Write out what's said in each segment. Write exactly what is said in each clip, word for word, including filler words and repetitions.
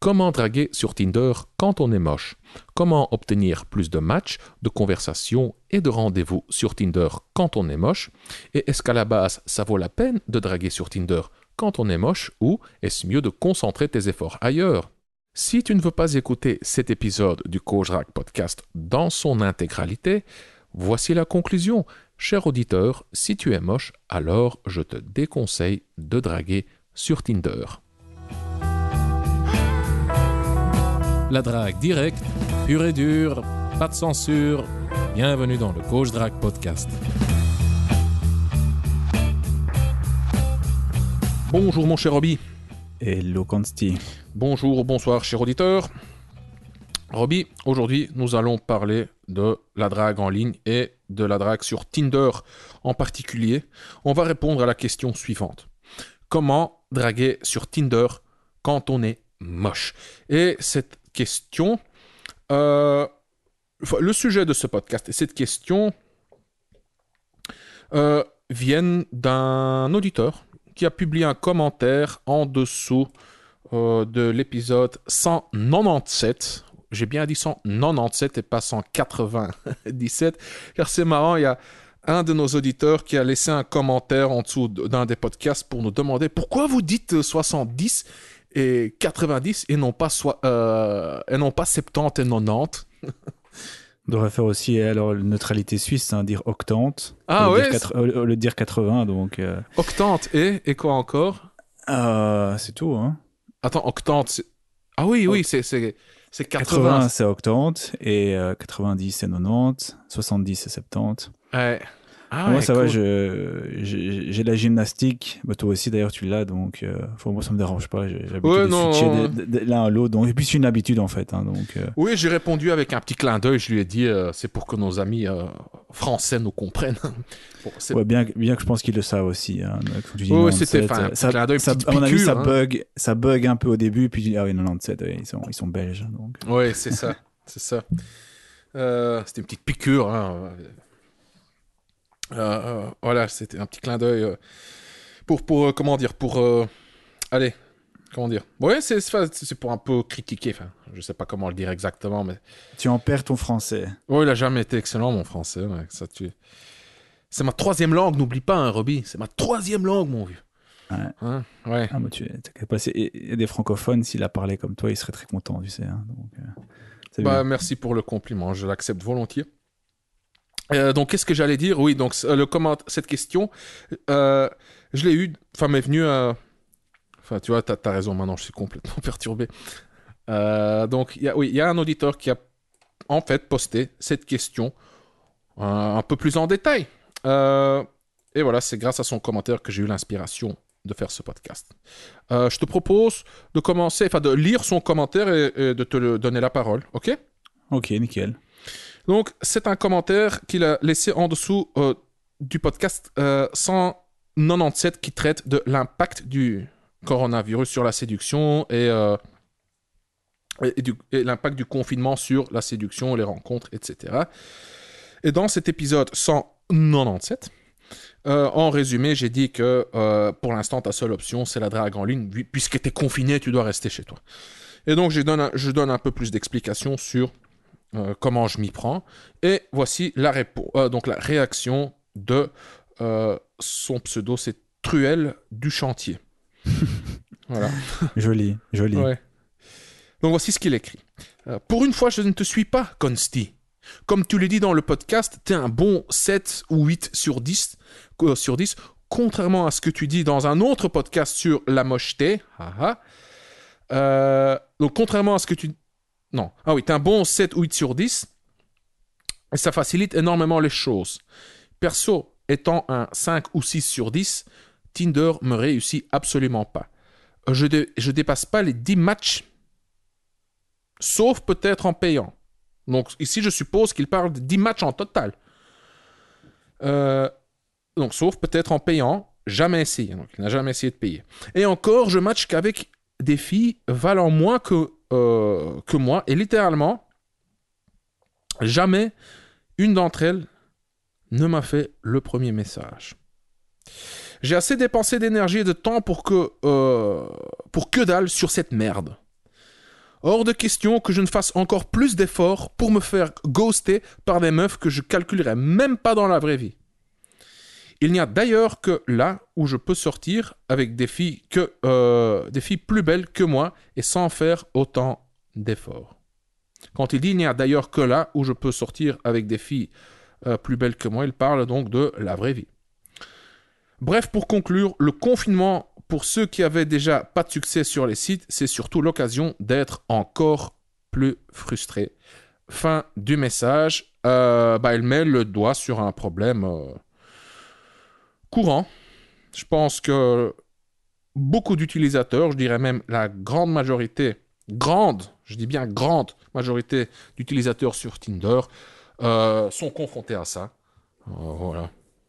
Comment draguer sur Tinder quand on est moche? Comment obtenir plus de matchs, de conversations et de rendez-vous sur Tinder quand on est moche? Et est-ce qu'à la base, ça vaut la peine de draguer sur Tinder quand on est moche ou est-ce mieux de concentrer tes efforts ailleurs? Si tu ne veux pas écouter cet épisode du Coach Drague Podcast dans son intégralité, voici la conclusion. Cher auditeur, si tu es moche, alors je te déconseille de draguer sur Tinder. La drague directe, pure et dure, pas de censure. Bienvenue dans le Coach Drague Podcast. Bonjour mon cher Roby. Hello Consti. Bonjour, bonsoir cher auditeur. Roby, aujourd'hui nous allons parler de la drague en ligne et de la drague sur Tinder en particulier. On va répondre à la question suivante. Comment draguer sur Tinder quand on est moche? Et cette question, euh, le sujet de ce podcast et cette question euh, viennent d'un auditeur qui a publié un commentaire en dessous euh, de l'épisode cent quatre-vingt-dix-sept. J'ai bien dit cent quatre-vingt-dix-sept et pas cent quatre-vingt-dix-sept, car c'est marrant, il y a un de nos auditeurs qui a laissé un commentaire en dessous d'un des podcasts pour nous demander pourquoi vous dites soixante-dix et quatre-vingt-dix et non pas, so- euh, et non pas soixante-dix et quatre-vingt-dix. On devrait faire aussi alors neutralité suisse, hein, dire octante. Ah au ouais lieu de quatre- Au lieu de dire quatre-vingts, donc... Euh... Octante et, et quoi encore? Euh, c'est tout, hein. Attends, octante, c'est... Ah oui, oui, c'est, c'est, c'est quatre-vingts. quatre-vingts, c'est octante, et euh, quatre-vingt-dix, c'est quatre-vingt-dix, soixante-dix, c'est soixante-dix. Ouais. Ah moi, ouais, ça cool. va, je, j'ai, j'ai la gymnastique. Bah, toi aussi, d'ailleurs, tu l'as, donc euh, faut, moi, ça me dérange pas. J'ai, j'ai l'habitude Ouais, de non, switcher non. de, de, de l'un à l'autre. Donc, et puis, c'est une habitude, en fait. Hein, donc, euh... Oui, j'ai répondu avec un petit clin d'œil. Je lui ai dit, euh, c'est pour que nos amis euh, français nous comprennent. Bon, c'est... Ouais, bien, bien que je pense qu'ils le savent aussi. Hein, quand tu dis oui, quatre-vingt-dix-sept, c'était enfin, un ça, petit clin d'œil, ça, petite à mon avis, piqûre, ça hein. bug, ça bug un peu au début, puis tu dis, ah oui, quatre-vingt-dix-sept, ouais, ils, sont, ils sont belges. Donc. Oui, c'est ça. C'est ça. Euh, c'était une petite piqûre. Hein. Euh, euh, voilà, c'était un petit clin d'œil euh, pour, pour euh, comment dire, pour... Euh, allez, comment dire. Oui, c'est, c'est pour un peu critiquer. Enfin, je sais pas comment le dire exactement, mais... Tu en perds ton français. Oui, il a jamais été excellent, mon français. Ouais, ça, tu... C'est ma troisième langue, n'oublie pas, hein, Roby. C'est ma troisième langue, mon vieux. Ouais. Hein, ouais. Ah, bah, tu t'as passé. Il y a des francophones, s'il a parlé comme toi, il serait très content, tu sais. Hein, donc, euh, c'est bah, bien. merci pour le compliment, je l'accepte volontiers. Euh, donc, qu'est-ce que j'allais dire? Oui, donc, le comment... cette question, euh, je l'ai eu, enfin, m'est venue à... Enfin, tu vois, t'as, t'as raison, maintenant, je suis complètement perturbé. Euh, donc, y a, oui, il y a un auditeur qui a, en fait, posté cette question euh, un peu plus en détail. Euh, et voilà, c'est grâce à son commentaire que j'ai eu l'inspiration de faire ce podcast. Euh, je te propose de commencer, enfin, de lire son commentaire et, et de te le donner la parole, ok? Ok, nickel. Donc, c'est un commentaire qu'il a laissé en dessous euh, du podcast euh, cent quatre-vingt-dix-sept qui traite de l'impact du coronavirus sur la séduction et, euh, et, et, du, et l'impact du confinement sur la séduction, les rencontres, et cetera. Et dans cet épisode cent quatre-vingt-dix-sept, euh, en résumé, j'ai dit que euh, pour l'instant, ta seule option, c'est la drague en ligne. Puisque tu es confiné, tu dois rester chez toi. Et donc, je donne un, je donne un peu plus d'explications sur Euh, comment je m'y prends. Et voici la, répo- euh, donc la réaction de euh, son pseudo, c'est Truelle du Chantier. Voilà. Joli, joli. Ouais. Donc voici ce qu'il écrit. Euh, pour une fois, je ne te suis pas, Consti. Comme tu l'as dit dans le podcast, t'es un bon sept ou huit sur dix, euh, sur dix, contrairement à ce que tu dis dans un autre podcast sur la mocheté. Ah, ah. Euh, donc contrairement à ce que tu... Non. Ah oui, t'es un bon sept ou huit sur dix. Et ça facilite énormément les choses. Perso, étant un cinq ou six sur dix, Tinder me réussit absolument pas. Je, dé- je dépasse pas les dix matchs, sauf peut-être en payant. Donc ici, je suppose qu'il parle de dix matchs en total. Euh, donc, sauf peut-être en payant, jamais essayé. Donc, il n'a jamais essayé de payer. Et encore, je match qu'avec des filles valant moins que Euh, que moi, et littéralement, jamais une d'entre elles ne m'a fait le premier message. J'ai assez dépensé d'énergie et de temps pour que, euh, pour que dalle sur cette merde. Hors de question que je ne fasse encore plus d'efforts pour me faire ghoster par des meufs que je calculerais même pas dans la vraie vie. Il n'y a d'ailleurs que là où je peux sortir avec des filles, que, euh, des filles plus belles que moi et sans faire autant d'efforts. Quand il dit il n'y a d'ailleurs que là où je peux sortir avec des filles euh, plus belles que moi, il parle donc de la vraie vie. Bref, pour conclure, le confinement, pour ceux qui avaient déjà pas de succès sur les sites, c'est surtout l'occasion d'être encore plus frustré. Fin du message. Euh, bah, elle met le doigt sur un problème euh, courant. Je pense que beaucoup d'utilisateurs, je dirais même la grande majorité, grande, je dis bien grande majorité d'utilisateurs sur Tinder euh, sont confrontés à ça. Euh, voilà.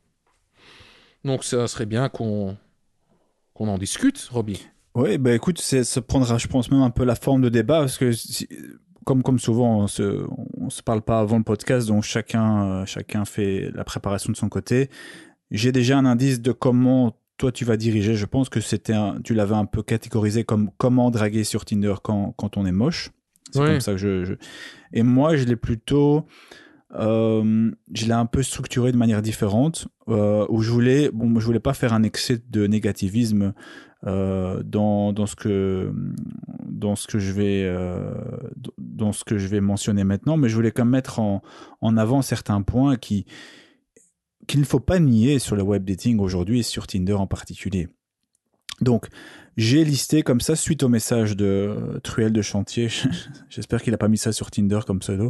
Donc ça serait bien qu'on qu'on en discute, Roby. Oui, bah écoute, c'est, ça prendra, je pense, même un peu la forme de débat, parce que si, comme, comme souvent, on se, on se parle pas avant le podcast, donc chacun, euh, chacun fait la préparation de son côté. J'ai déjà un indice de comment toi tu vas diriger. Je pense que c'était un, tu l'avais un peu catégorisé comme comment draguer sur Tinder quand, quand on est moche. C'est Oui. comme ça que je, je... Et moi, je l'ai plutôt... Euh, je l'ai un peu structuré de manière différente, euh, où je voulais, bon, je voulais pas faire un excès de négativisme euh, dans, dans ce que dans ce que je vais euh, dans ce que je vais mentionner maintenant, mais je voulais quand même mettre en, en avant certains points qui qu'il ne faut pas nier sur le web dating aujourd'hui et sur Tinder en particulier. Donc, j'ai listé comme ça, suite au message de Truel de Chantier, j'espère qu'il n'a pas mis ça sur Tinder comme pseudo,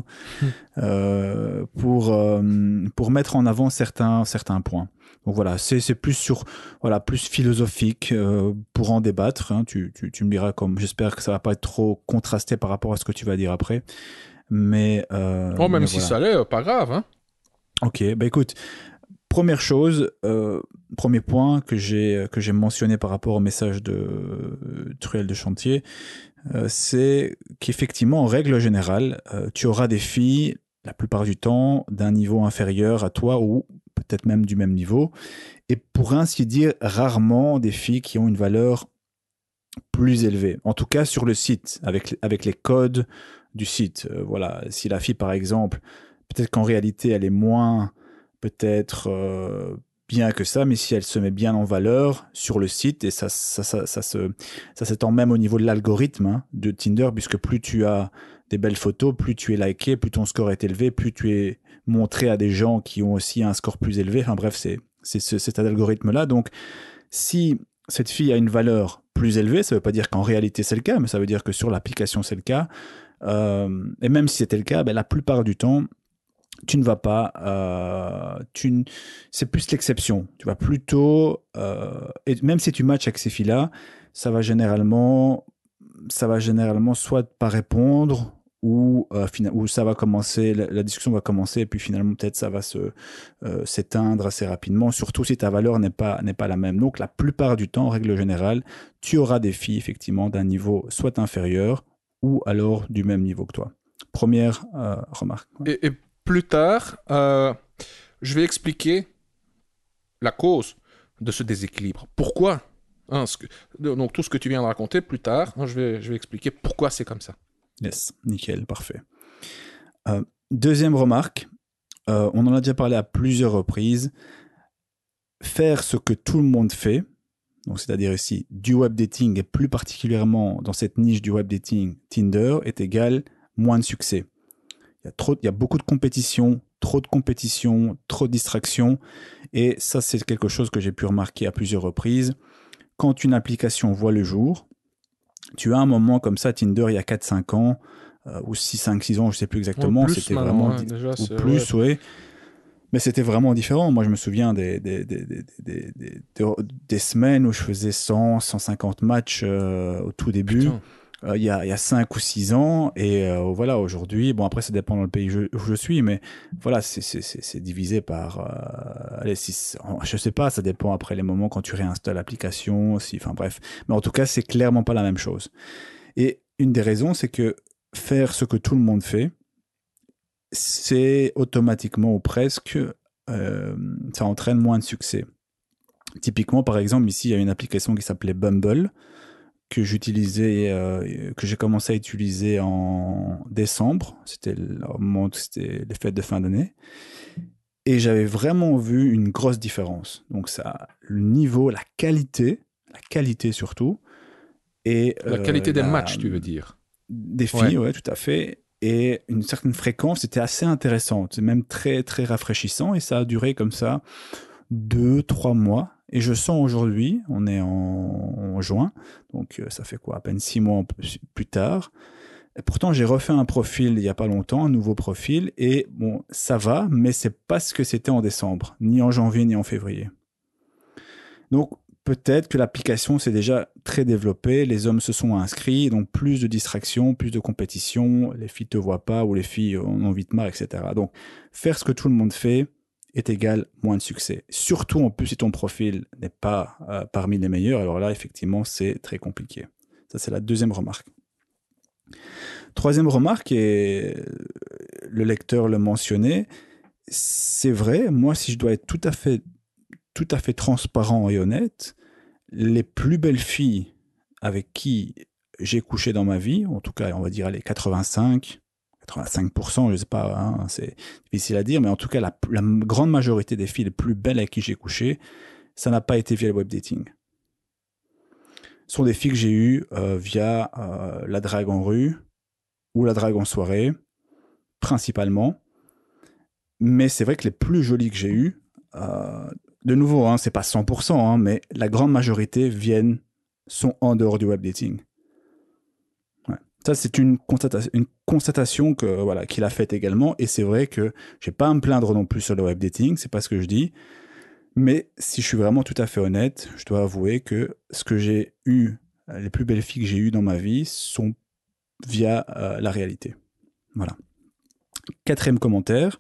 euh, pour, euh, pour mettre en avant certains, certains points. Donc voilà, c'est, c'est plus sur, voilà, plus philosophique, euh, pour en débattre. Hein, tu, tu, tu me diras, comme, j'espère que ça va pas être trop contrasté par rapport à ce que tu vas dire après. Mais, euh, Oh, même mais si voilà. ça l'est, pas grave. Hein. Ok, bah écoute, première chose, euh, premier point que j'ai que j'ai mentionné par rapport au message de euh, Truel de Chantier, euh, c'est qu'effectivement, en règle générale, euh, tu auras des filles, la plupart du temps, d'un niveau inférieur à toi ou peut-être même du même niveau, et pour ainsi dire, rarement des filles qui ont une valeur plus élevée. En tout cas, sur le site, avec, avec les codes du site. Euh, voilà, si la fille, par exemple, peut-être qu'en réalité, elle est moins peut-être euh, bien que ça, mais si elle se met bien en valeur sur le site, et ça, ça, ça, ça, se, ça s'étend même au niveau de l'algorithme hein, de Tinder, puisque plus tu as des belles photos, plus tu es liké, plus ton score est élevé, plus tu es montré à des gens qui ont aussi un score plus élevé. Enfin bref, c'est, c'est ce, cet algorithme-là. Donc, si cette fille a une valeur plus élevée, ça ne veut pas dire qu'en réalité c'est le cas, mais ça veut dire que sur l'application c'est le cas. Euh, et même si c'était le cas, ben, la plupart du temps, tu ne vas pas, euh, tu n... c'est plus l'exception. Tu vas plutôt, euh, et même si tu matches avec ces filles-là, ça va généralement, ça va généralement soit pas répondre ou euh, ou ça va commencer, la, la discussion va commencer et puis finalement peut-être ça va se euh, s'éteindre assez rapidement. Surtout si ta valeur n'est pas n'est pas la même. Donc la plupart du temps, en règle générale, tu auras des filles effectivement d'un niveau soit inférieur ou alors du même niveau que toi. Première euh, remarque. Ouais. Et, et plus tard, euh, je vais expliquer la cause de ce déséquilibre. Pourquoi hein, ce que, donc tout ce que tu viens de raconter, plus tard, hein, je, vais, je vais expliquer pourquoi c'est comme ça. Yes, nickel, parfait. Euh, deuxième remarque, euh, on en a déjà parlé à plusieurs reprises. Faire ce que tout le monde fait, donc c'est-à-dire ici du web dating et plus particulièrement dans cette niche du web dating, Tinder, est égal moins de succès. Il y a trop, il y a beaucoup de compétition, trop de compétition, trop de distraction, et ça c'est quelque chose que j'ai pu remarquer à plusieurs reprises. Quand une application voit le jour, tu as un moment comme ça, Tinder il y a quatre cinq ans, euh, ou six cinq six ans, je ne sais plus exactement, ouais, plus c'était vraiment, vraiment hein, di- déjà, ou c'est, plus, ouais. ouais. Mais c'était vraiment différent. Moi, je me souviens des, des, des, des, des, des, des, des semaines où je faisais cent, cent cinquante matchs euh, au tout début, euh, il y a, il y a cinq ou six ans. Et euh, voilà, aujourd'hui, bon, après, ça dépend dans le pays où je, où je suis, mais voilà, c'est, c'est, c'est, c'est divisé par, euh, allez, six, je sais pas, ça dépend après les moments quand tu réinstalles l'application, si, enfin bref. Mais en tout cas, c'est clairement pas la même chose. Et une des raisons, c'est que faire ce que tout le monde fait, c'est automatiquement ou presque, euh, ça entraîne moins de succès. Typiquement, par exemple, ici, il y a une application qui s'appelait Bumble, que j'utilisais, euh, que j'ai commencé à utiliser en décembre. C'était le moment où c'était les fêtes de fin d'année. Et j'avais vraiment vu une grosse différence. Donc ça, le niveau, la qualité, la qualité surtout, et La euh, qualité des la, matchs, tu veux dire? des Ouais. filles, ouais, tout à fait. Et une certaine fréquence, c'était assez intéressant. C'est même très, très rafraîchissant. Et ça a duré comme ça deux, trois mois. Et je sens aujourd'hui, on est en, en juin, donc euh, ça fait quoi, à peine six mois plus, plus tard. Et pourtant, j'ai refait un profil il n'y a pas longtemps, un nouveau profil, et bon, ça va, mais c'est pas ce que c'était en décembre, ni en janvier, ni en février. Donc, peut-être que l'application s'est déjà très développée, les hommes se sont inscrits, donc plus de distractions, plus de compétition, les filles te voient pas, ou les filles en ont vite marre, et cetera. Donc, faire ce que tout le monde fait est égal moins de succès. Surtout, en plus, si ton profil n'est pas euh, parmi les meilleurs, alors là, effectivement, c'est très compliqué. Ça, c'est la deuxième remarque. Troisième remarque, et le lecteur le mentionnait, c'est vrai, moi, si je dois être tout à fait, tout à fait transparent et honnête, les plus belles filles avec qui j'ai couché dans ma vie, en tout cas, on va dire les quatre-vingt-cinq, quatre-vingt-cinq pour cent, je ne sais pas, hein, c'est difficile à dire, mais en tout cas, la, la grande majorité des filles les plus belles avec qui j'ai couché, ça n'a pas été via le web dating. Ce sont des filles que j'ai eues euh, via euh, la drague en rue ou la drague en soirée, principalement. Mais c'est vrai que les plus jolies que j'ai eues, euh, de nouveau, hein, c'est pas cent pour cent, hein, mais la grande majorité viennent, sont en dehors du web dating. Ouais. Ça, c'est une constatation, une constatation que, voilà, qu'il a faite également. Et c'est vrai que je n'ai pas à me plaindre non plus sur le web dating, c'est pas ce que je dis. Mais si je suis vraiment tout à fait honnête, je dois avouer que ce que j'ai eu, les plus belles filles que j'ai eues dans ma vie sont via euh, la réalité. Voilà. Quatrième commentaire,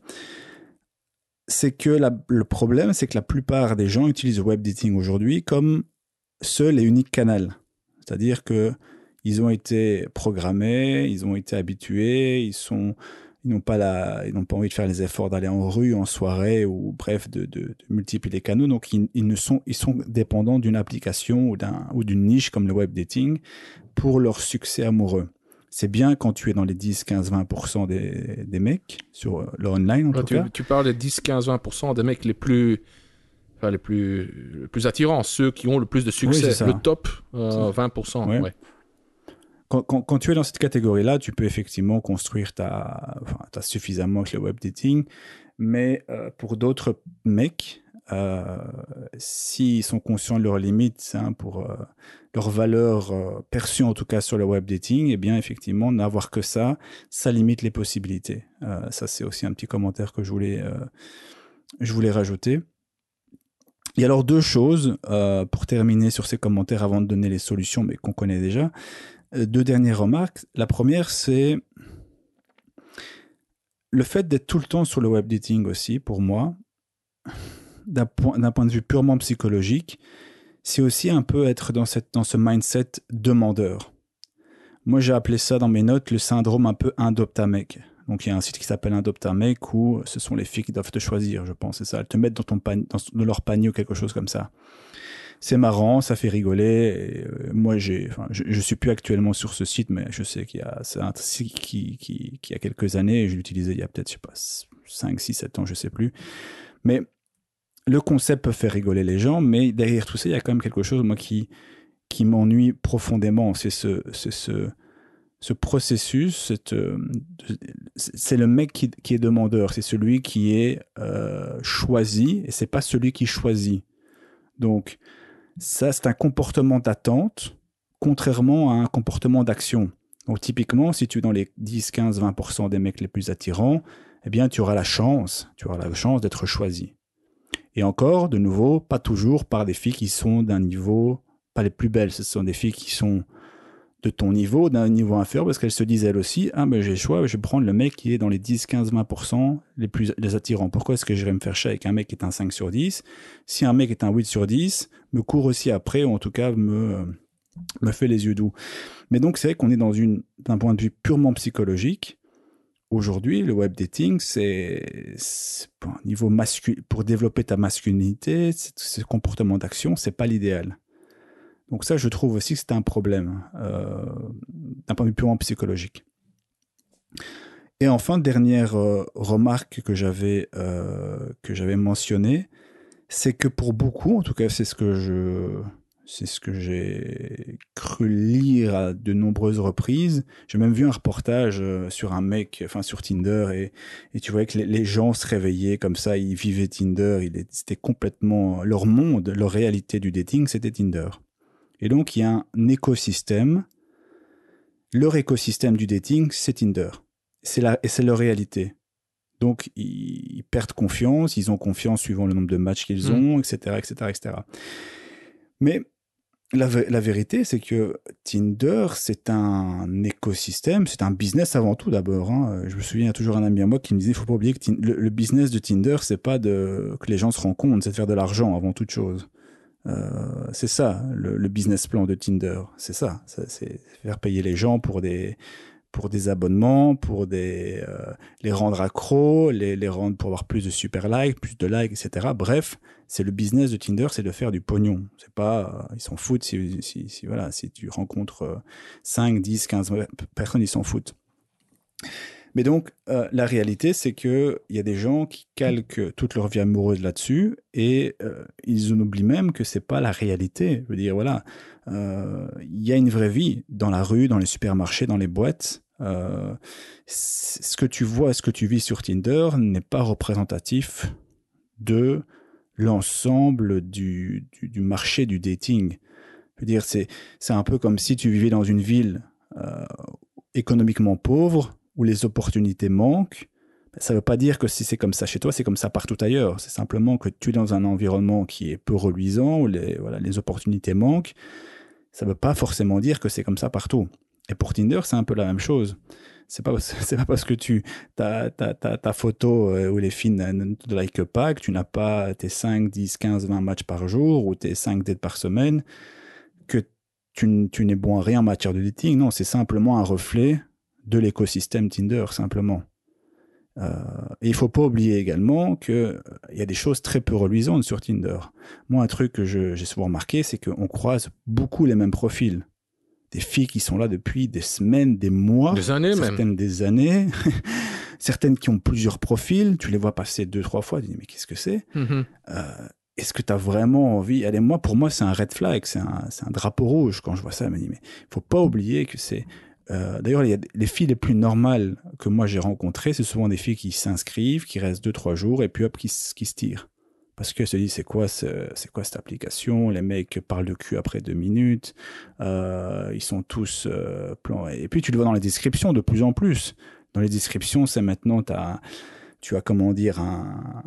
c'est que la, le problème, c'est que la plupart des gens utilisent le web dating aujourd'hui comme seul et unique canal. C'est-à-dire que ils ont été programmés, ils ont été habitués, ils sont, ils n'ont pas la, ils n'ont pas envie de faire les efforts d'aller en rue, en soirée ou bref de, de, de multiplier les canaux. Donc ils, ils ne sont, ils sont dépendants d'une application ou d'un ou d'une niche comme le web dating pour leur succès amoureux. C'est bien quand tu es dans les dix, quinze, vingt pour cent des, des mecs sur le online en Là, tout tu, cas. tu parles des dix, quinze, vingt pour cent des mecs les plus, enfin, les plus, les plus attirants, ceux qui ont le plus de Oui, c'est succès. Le ça. top, euh, vingt pour cent, Ouais. ouais. Quand, quand, quand tu es dans cette catégorie-là, tu peux effectivement construire ta, enfin, t'as suffisamment avec le web dating, mais euh, pour d'autres mecs, euh, s'ils sont conscients de leurs limites, hein, pour euh, leur valeur euh, perçue en tout cas sur le web dating, eh bien effectivement n'avoir que ça, ça limite les possibilités. Euh, ça c'est aussi un petit commentaire que je voulais, euh, je voulais rajouter. Il y a alors deux choses euh, pour terminer sur ces commentaires avant de donner les solutions, mais qu'on connaît déjà. Deux dernières remarques. La première, c'est le fait d'être tout le temps sur le web dating aussi, pour moi, d'un point, d'un point de vue purement psychologique, c'est aussi un peu être dans, cette, dans ce mindset demandeur. Moi, j'ai appelé ça dans mes notes le syndrome un peu Indoptamec. Donc, il y a un site qui s'appelle Indoptamec où ce sont les filles qui doivent te choisir, je pense. C'est ça, elles te mettent dans, ton panier, dans, dans leur panier ou quelque chose comme ça. C'est marrant, ça fait rigoler. Et euh, moi, j'ai, enfin, je, je suis plus actuellement sur ce site, mais je sais qu'il y a, c'est un site qui, qui, qui a quelques années, et je l'utilisais il y a peut-être, je sais pas, cinq, six, sept ans, je sais plus. Mais le concept peut faire rigoler les gens, mais derrière tout ça, il y a quand même quelque chose, moi, qui, qui m'ennuie profondément. C'est ce, c'est ce, ce processus, cette, euh, c'est le mec qui, qui est demandeur, c'est celui qui est euh, choisi, et c'est pas celui qui choisit. Donc, ça, c'est un comportement d'attente, contrairement à un comportement d'action. Donc, typiquement, si tu es dans les dix, quinze, vingt pour cent des mecs les plus attirants, eh bien, tu auras la chance, tu auras la chance d'être choisi. Et encore, de nouveau, pas toujours par des filles qui sont d'un niveau, pas les plus belles, ce sont des filles qui sont de ton niveau, d'un niveau inférieur, parce qu'elles se disent elles aussi, ah ben j'ai le choix, je vais prendre le mec qui est dans les dix, quinze, vingt pour cent les plus les attirants. Pourquoi est-ce que j'irais me faire chier avec un mec qui est un cinq sur dix? Si un mec est un huit sur dix, me court aussi après, ou en tout cas me, me fait les yeux doux. Mais donc c'est vrai qu'on est dans une, d'un point de vue purement psychologique. Aujourd'hui, le web dating, c'est, c'est pour, un niveau mascul, pour développer ta masculinité, ce comportement d'action, c'est pas l'idéal. Donc ça, je trouve aussi que c'est un problème euh, d'un point de vue purement psychologique. Et enfin, dernière euh, remarque que j'avais euh, que j'avais mentionnée, c'est que pour beaucoup, en tout cas, c'est ce que je c'est ce que j'ai cru lire à de nombreuses reprises. J'ai même vu un reportage euh, sur un mec, enfin sur Tinder, et, et tu voyais que les, les gens se réveillaient comme ça, ils vivaient Tinder, il est- c'était complètement leur monde, leur réalité du dating, c'était Tinder. Et donc il y a un écosystème. Leur écosystème du dating, c'est Tinder. C'est la, et c'est leur réalité. Donc, ils, ils perdent confiance, ils ont confiance suivant le nombre de matchs qu'ils ont, Mm. et cetera, et cetera, et cetera. Mais la, la vérité, c'est que Tinder, c'est un écosystème, c'est un business avant tout d'abord. Hein. Je me souviens, il y a toujours un ami à moi qui me disait, il ne faut pas oublier que Tin- le, le business de Tinder, c'est pas de, que les gens se rencontrent, c'est de faire de l'argent avant toute chose. Euh, c'est ça, le, le business plan de Tinder. C'est ça, ça, c'est faire payer les gens pour des, pour des abonnements, pour des, euh, les rendre accros, les, les rendre pour avoir plus de super likes, plus de likes, et cetera. Bref, c'est le business de Tinder, c'est de faire du pognon. C'est pas, euh, ils s'en foutent si, si, si, voilà, si tu rencontres euh, cinq, dix, quinze personnes, ils s'en foutent. Mais donc, euh, la réalité, c'est qu'il y a des gens qui calquent toute leur vie amoureuse là-dessus et euh, ils en oublient même que c'est pas la réalité. Je veux dire, voilà, euh, il y a une vraie vie dans la rue, dans les supermarchés, dans les boîtes. Euh, ce que tu vois, ce que tu vis sur Tinder n'est pas représentatif de l'ensemble du, du, du marché du dating. Je veux dire, c'est, c'est un peu comme si tu vivais dans une ville euh, économiquement pauvre, où les opportunités manquent. Ça ne veut pas dire que si c'est comme ça chez toi, c'est comme ça partout ailleurs. C'est simplement que tu es dans un environnement qui est peu reluisant, où les, voilà, les opportunités manquent. Ça ne veut pas forcément dire que c'est comme ça partout. Et pour Tinder, c'est un peu la même chose. C'est pas, c'est pas parce que tu as ta photo euh, où les filles ne te like pas, que tu n'as pas tes cinq, dix, quinze, vingt matchs par jour ou tes cinq dates par semaine, que tu, tu n'es bon à rien en matière de dating. Non, c'est simplement un reflet de l'écosystème Tinder, simplement. Euh, et il ne faut pas oublier également qu'il euh, y a des choses très peu reluisantes sur Tinder. Moi, un truc que je, j'ai souvent remarqué, c'est qu'on croise beaucoup les mêmes profils. Des filles qui sont là depuis des semaines, des mois, Des années certaines même. des années, certaines qui ont plusieurs profils, tu les vois passer deux, trois fois, tu dis mais qu'est-ce que c'est Mm-hmm. euh, Est-ce que tu as vraiment envie Allez, moi, pour moi, c'est un red flag, c'est un, c'est un drapeau rouge quand je vois ça. Je me dis mais il faut pas oublier que c'est... Euh, d'ailleurs, il y a les filles les plus normales que moi j'ai rencontrées, c'est souvent des filles qui s'inscrivent, qui restent deux, trois jours et puis hop, qui, qui se tirent. Parce qu'elles se disent, c'est quoi, ce, c'est quoi cette application? Les mecs parlent de cul après deux minutes. Euh, ils sont tous euh, plans. Et puis, tu le vois dans les descriptions de plus en plus. Dans les descriptions, c'est maintenant, t'as, tu as, comment dire, un,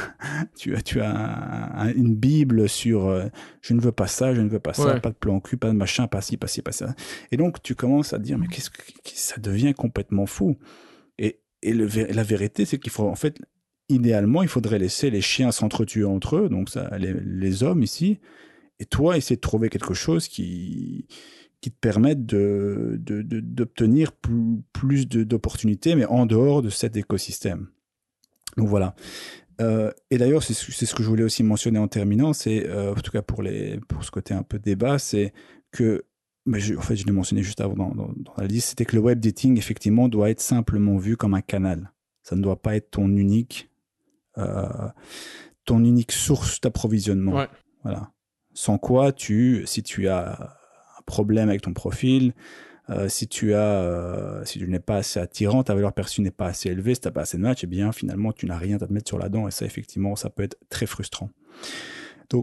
tu as, tu as un, une Bible sur euh, je ne veux pas ça, je ne veux pas ça, Ouais. pas de plan cul, pas de machin, pas ci, pas ci, pas ça. Et donc, tu commences à te dire, mais qu'est-ce que, ça devient complètement fou. Et, et le, la vérité, c'est qu'il faut, en fait, idéalement, il faudrait laisser les chiens s'entretuer entre eux, donc ça, les, les hommes ici, et toi, essayer de trouver quelque chose qui, qui te permette de, de, de, d'obtenir plus, plus de, d'opportunités, mais en dehors de cet écosystème. Donc voilà. Euh, et d'ailleurs, c'est, c'est ce que je voulais aussi mentionner en terminant, c'est, euh, en tout cas pour, les, pour ce côté un peu débat, c'est que, mais je, en fait, je l'ai mentionné juste avant dans, dans, dans la liste, c'était que le web dating, effectivement, doit être simplement vu comme un canal. Ça ne doit pas être ton unique Euh, ton unique source d'approvisionnement. Ouais. Voilà. Sans quoi, tu, si tu as un problème avec ton profil, euh, si tu as, euh, si tu n'es pas assez attirant, ta valeur perçue n'est pas assez élevée, si tu n'as pas assez de match, eh bien, finalement, tu n'as rien à te mettre sur la dent. Et ça, effectivement, ça peut être très frustrant. Donc,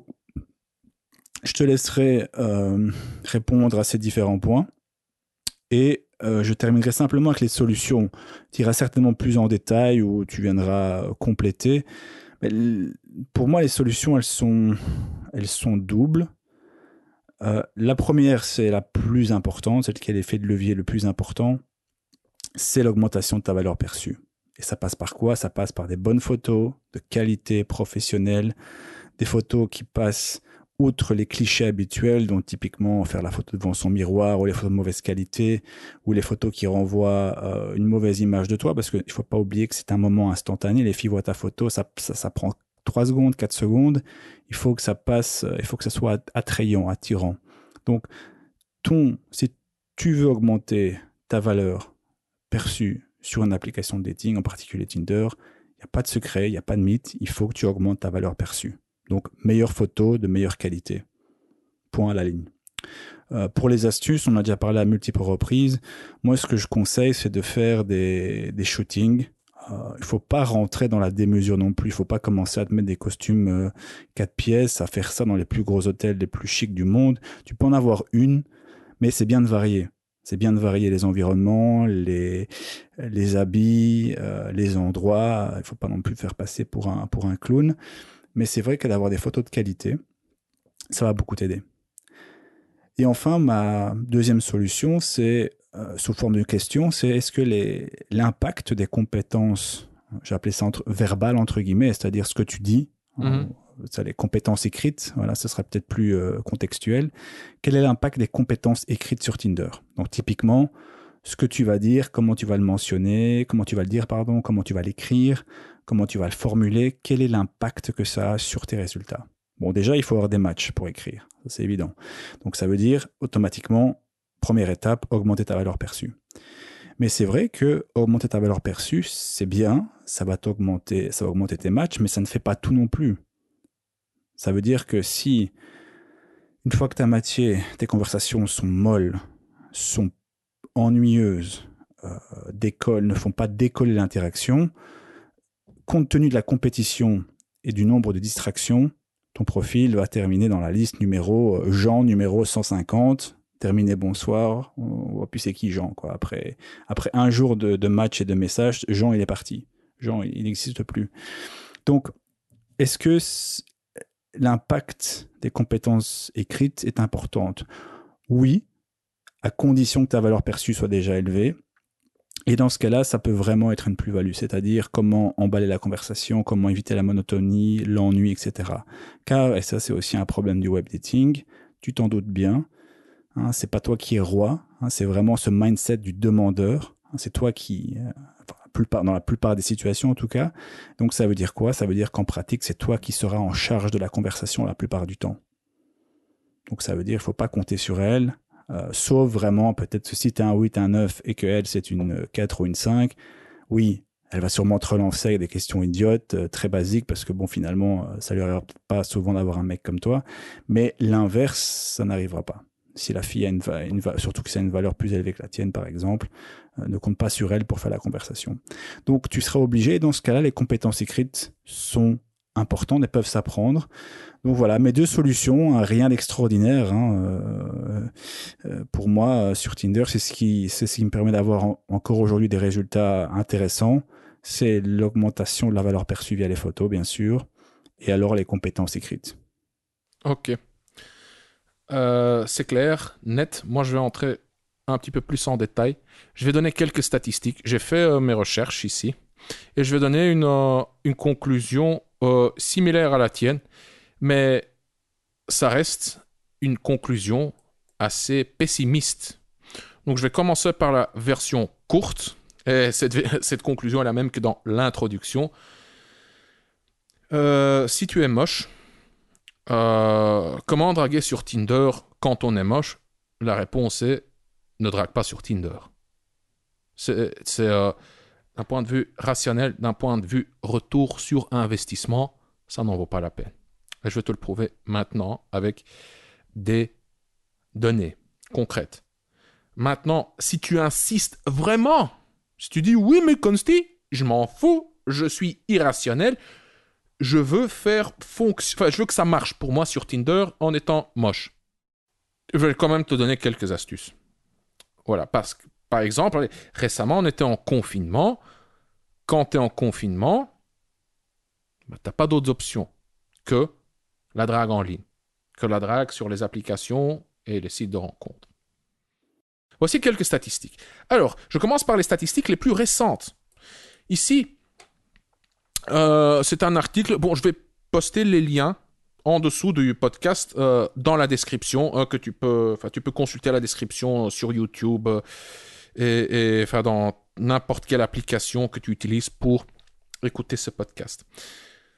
je te laisserai euh, répondre à ces différents points. Et euh, je terminerai simplement avec les solutions. Tu iras certainement plus en détail ou tu viendras compléter. Mais pour moi, les solutions, elles sont, elles sont doubles. Euh, la première, c'est la plus importante, celle qui a l'effet de levier le plus important, c'est l'augmentation de ta valeur perçue. Et ça passe par quoi? Ça passe par des bonnes photos, de qualité professionnelle, des photos qui passent outre les clichés habituels, dont typiquement faire la photo devant son miroir, ou les photos de mauvaise qualité, ou les photos qui renvoient euh, une mauvaise image de toi, parce qu'il ne faut pas oublier que c'est un moment instantané. Les filles voient ta photo, ça, ça, ça prend trois secondes, quatre secondes. Il faut que ça passe, il faut que ça soit attrayant, attirant. Donc, ton, si tu veux augmenter ta valeur perçue sur une application de dating, en particulier Tinder, il n'y a pas de secret, il n'y a pas de mythe, il faut que tu augmentes ta valeur perçue. Donc, meilleure photo de meilleure qualité. Point à la ligne. Euh, pour les astuces, on a déjà parlé à multiples reprises. Moi, ce que je conseille, c'est de faire des, des shootings. Euh, il ne faut pas rentrer dans la démesure non plus. Il ne faut pas commencer à te mettre des costumes euh, quatre pièces, à faire ça dans les plus gros hôtels, les plus chics du monde. Tu peux en avoir une, mais c'est bien de varier. C'est bien de varier les environnements, les, les habits, euh, les endroits. Il ne faut pas non plus faire passer pour un, pour un clown. Mais c'est vrai que d'avoir des photos de qualité, ça va beaucoup t'aider. Et enfin, ma deuxième solution, c'est, euh, sous forme de question, c'est est-ce que les, l'impact des compétences, j'ai appelé ça entre, verbales, entre guillemets, c'est-à-dire ce que tu dis, mm-hmm. euh, les compétences écrites, voilà, ce serait peut-être plus euh, contextuel. Quel est l'impact des compétences écrites sur Tinder? Donc typiquement, ce que tu vas dire, comment tu vas le mentionner, comment tu vas le dire, pardon, comment tu vas l'écrire, comment tu vas le formuler, quel est l'impact que ça a sur tes résultats? Bon, déjà, il faut avoir des matchs pour écrire, ça, c'est évident. Donc, ça veut dire, automatiquement, première étape, augmenter ta valeur perçue. Mais c'est vrai que augmenter ta valeur perçue, c'est bien, ça va t'augmenter, ça va augmenter tes matchs, mais ça ne fait pas tout non plus. Ça veut dire que si, une fois que tu as matché, tes conversations sont molles, sont ennuyeuses, euh, décollent, ne font pas décoller l'interaction, compte tenu de la compétition et du nombre de distractions, ton profil va terminer dans la liste numéro Jean numéro cent cinquante. Terminé bonsoir. On voit plus c'est qui Jean, quoi. Après, après un jour de, de match et de messages, Jean il est parti. Jean il n'existe plus. Donc, est-ce que l'impact des compétences écrites est importante? Oui, à condition que ta valeur perçue soit déjà élevée. Et dans ce cas-là, ça peut vraiment être une plus-value, c'est-à-dire comment emballer la conversation, comment éviter la monotonie, l'ennui, et cetera. Car, et ça c'est aussi un problème du web dating, tu t'en doutes bien, hein, c'est pas toi qui es roi, hein, c'est vraiment ce mindset du demandeur, hein, c'est toi qui, euh, enfin, la plupart, dans la plupart des situations en tout cas. Donc ça veut dire quoi? Ça veut dire qu'en pratique, c'est toi qui seras en charge de la conversation la plupart du temps. Donc ça veut dire qu'il ne faut pas compter sur elle. Euh, sauf vraiment, peut-être si tu es un huit, un neuf et qu'elle c'est une quatre ou une cinq, oui, elle va sûrement te relancer avec des questions idiotes, euh, très basiques, parce que bon, finalement, euh, ça lui arrivera pas souvent d'avoir un mec comme toi, mais l'inverse, ça n'arrivera pas. Si la fille a une, va- une va- surtout que c'est une valeur plus élevée que la tienne, par exemple, euh, ne compte pas sur elle pour faire la conversation. Donc, tu seras obligé, dans ce cas-là, les compétences écrites sont importantes et peuvent s'apprendre. Donc voilà, mes deux solutions, rien d'extraordinaire. Hein, euh, euh, pour moi, sur Tinder, c'est ce qui, c'est ce qui me permet d'avoir en, encore aujourd'hui des résultats intéressants. C'est l'augmentation de la valeur perçue via les photos, bien sûr, et alors les compétences écrites. Ok. Euh, c'est clair, net. Moi, je vais entrer un petit peu plus en détail. Je vais donner quelques statistiques. J'ai fait euh, mes recherches ici. Et je vais donner une, euh, une conclusion euh, similaire à la tienne. Mais ça reste une conclusion assez pessimiste. Donc je vais commencer par la version courte. Et cette, cette conclusion est la même que dans l'introduction. Euh, si tu es moche, euh, comment draguer sur Tinder quand on est moche? La réponse est ne drague pas sur Tinder. C'est, c'est euh, d'un point de vue rationnel, d'un point de vue retour sur investissement, ça n'en vaut pas la peine. Et je vais te le prouver maintenant avec des données concrètes. Maintenant, si tu insistes vraiment, si tu dis oui mais Consti, je m'en fous, je suis irrationnel, je veux faire fonction, enfin je veux que ça marche pour moi sur Tinder en étant moche. Je vais quand même te donner quelques astuces. Voilà, parce que par exemple, récemment on était en confinement. Quand tu es en confinement, bah, tu n'as pas d'autres options que la drague en ligne, que la drague sur les applications et les sites de rencontres. Voici quelques statistiques. Alors, je commence par les statistiques les plus récentes. Ici, euh, c'est un article. Bon, je vais poster les liens en dessous du podcast euh, dans la description euh, que tu peux, enfin, tu peux consulter la description sur YouTube euh, et, et enfin dans n'importe quelle application que tu utilises pour écouter ce podcast.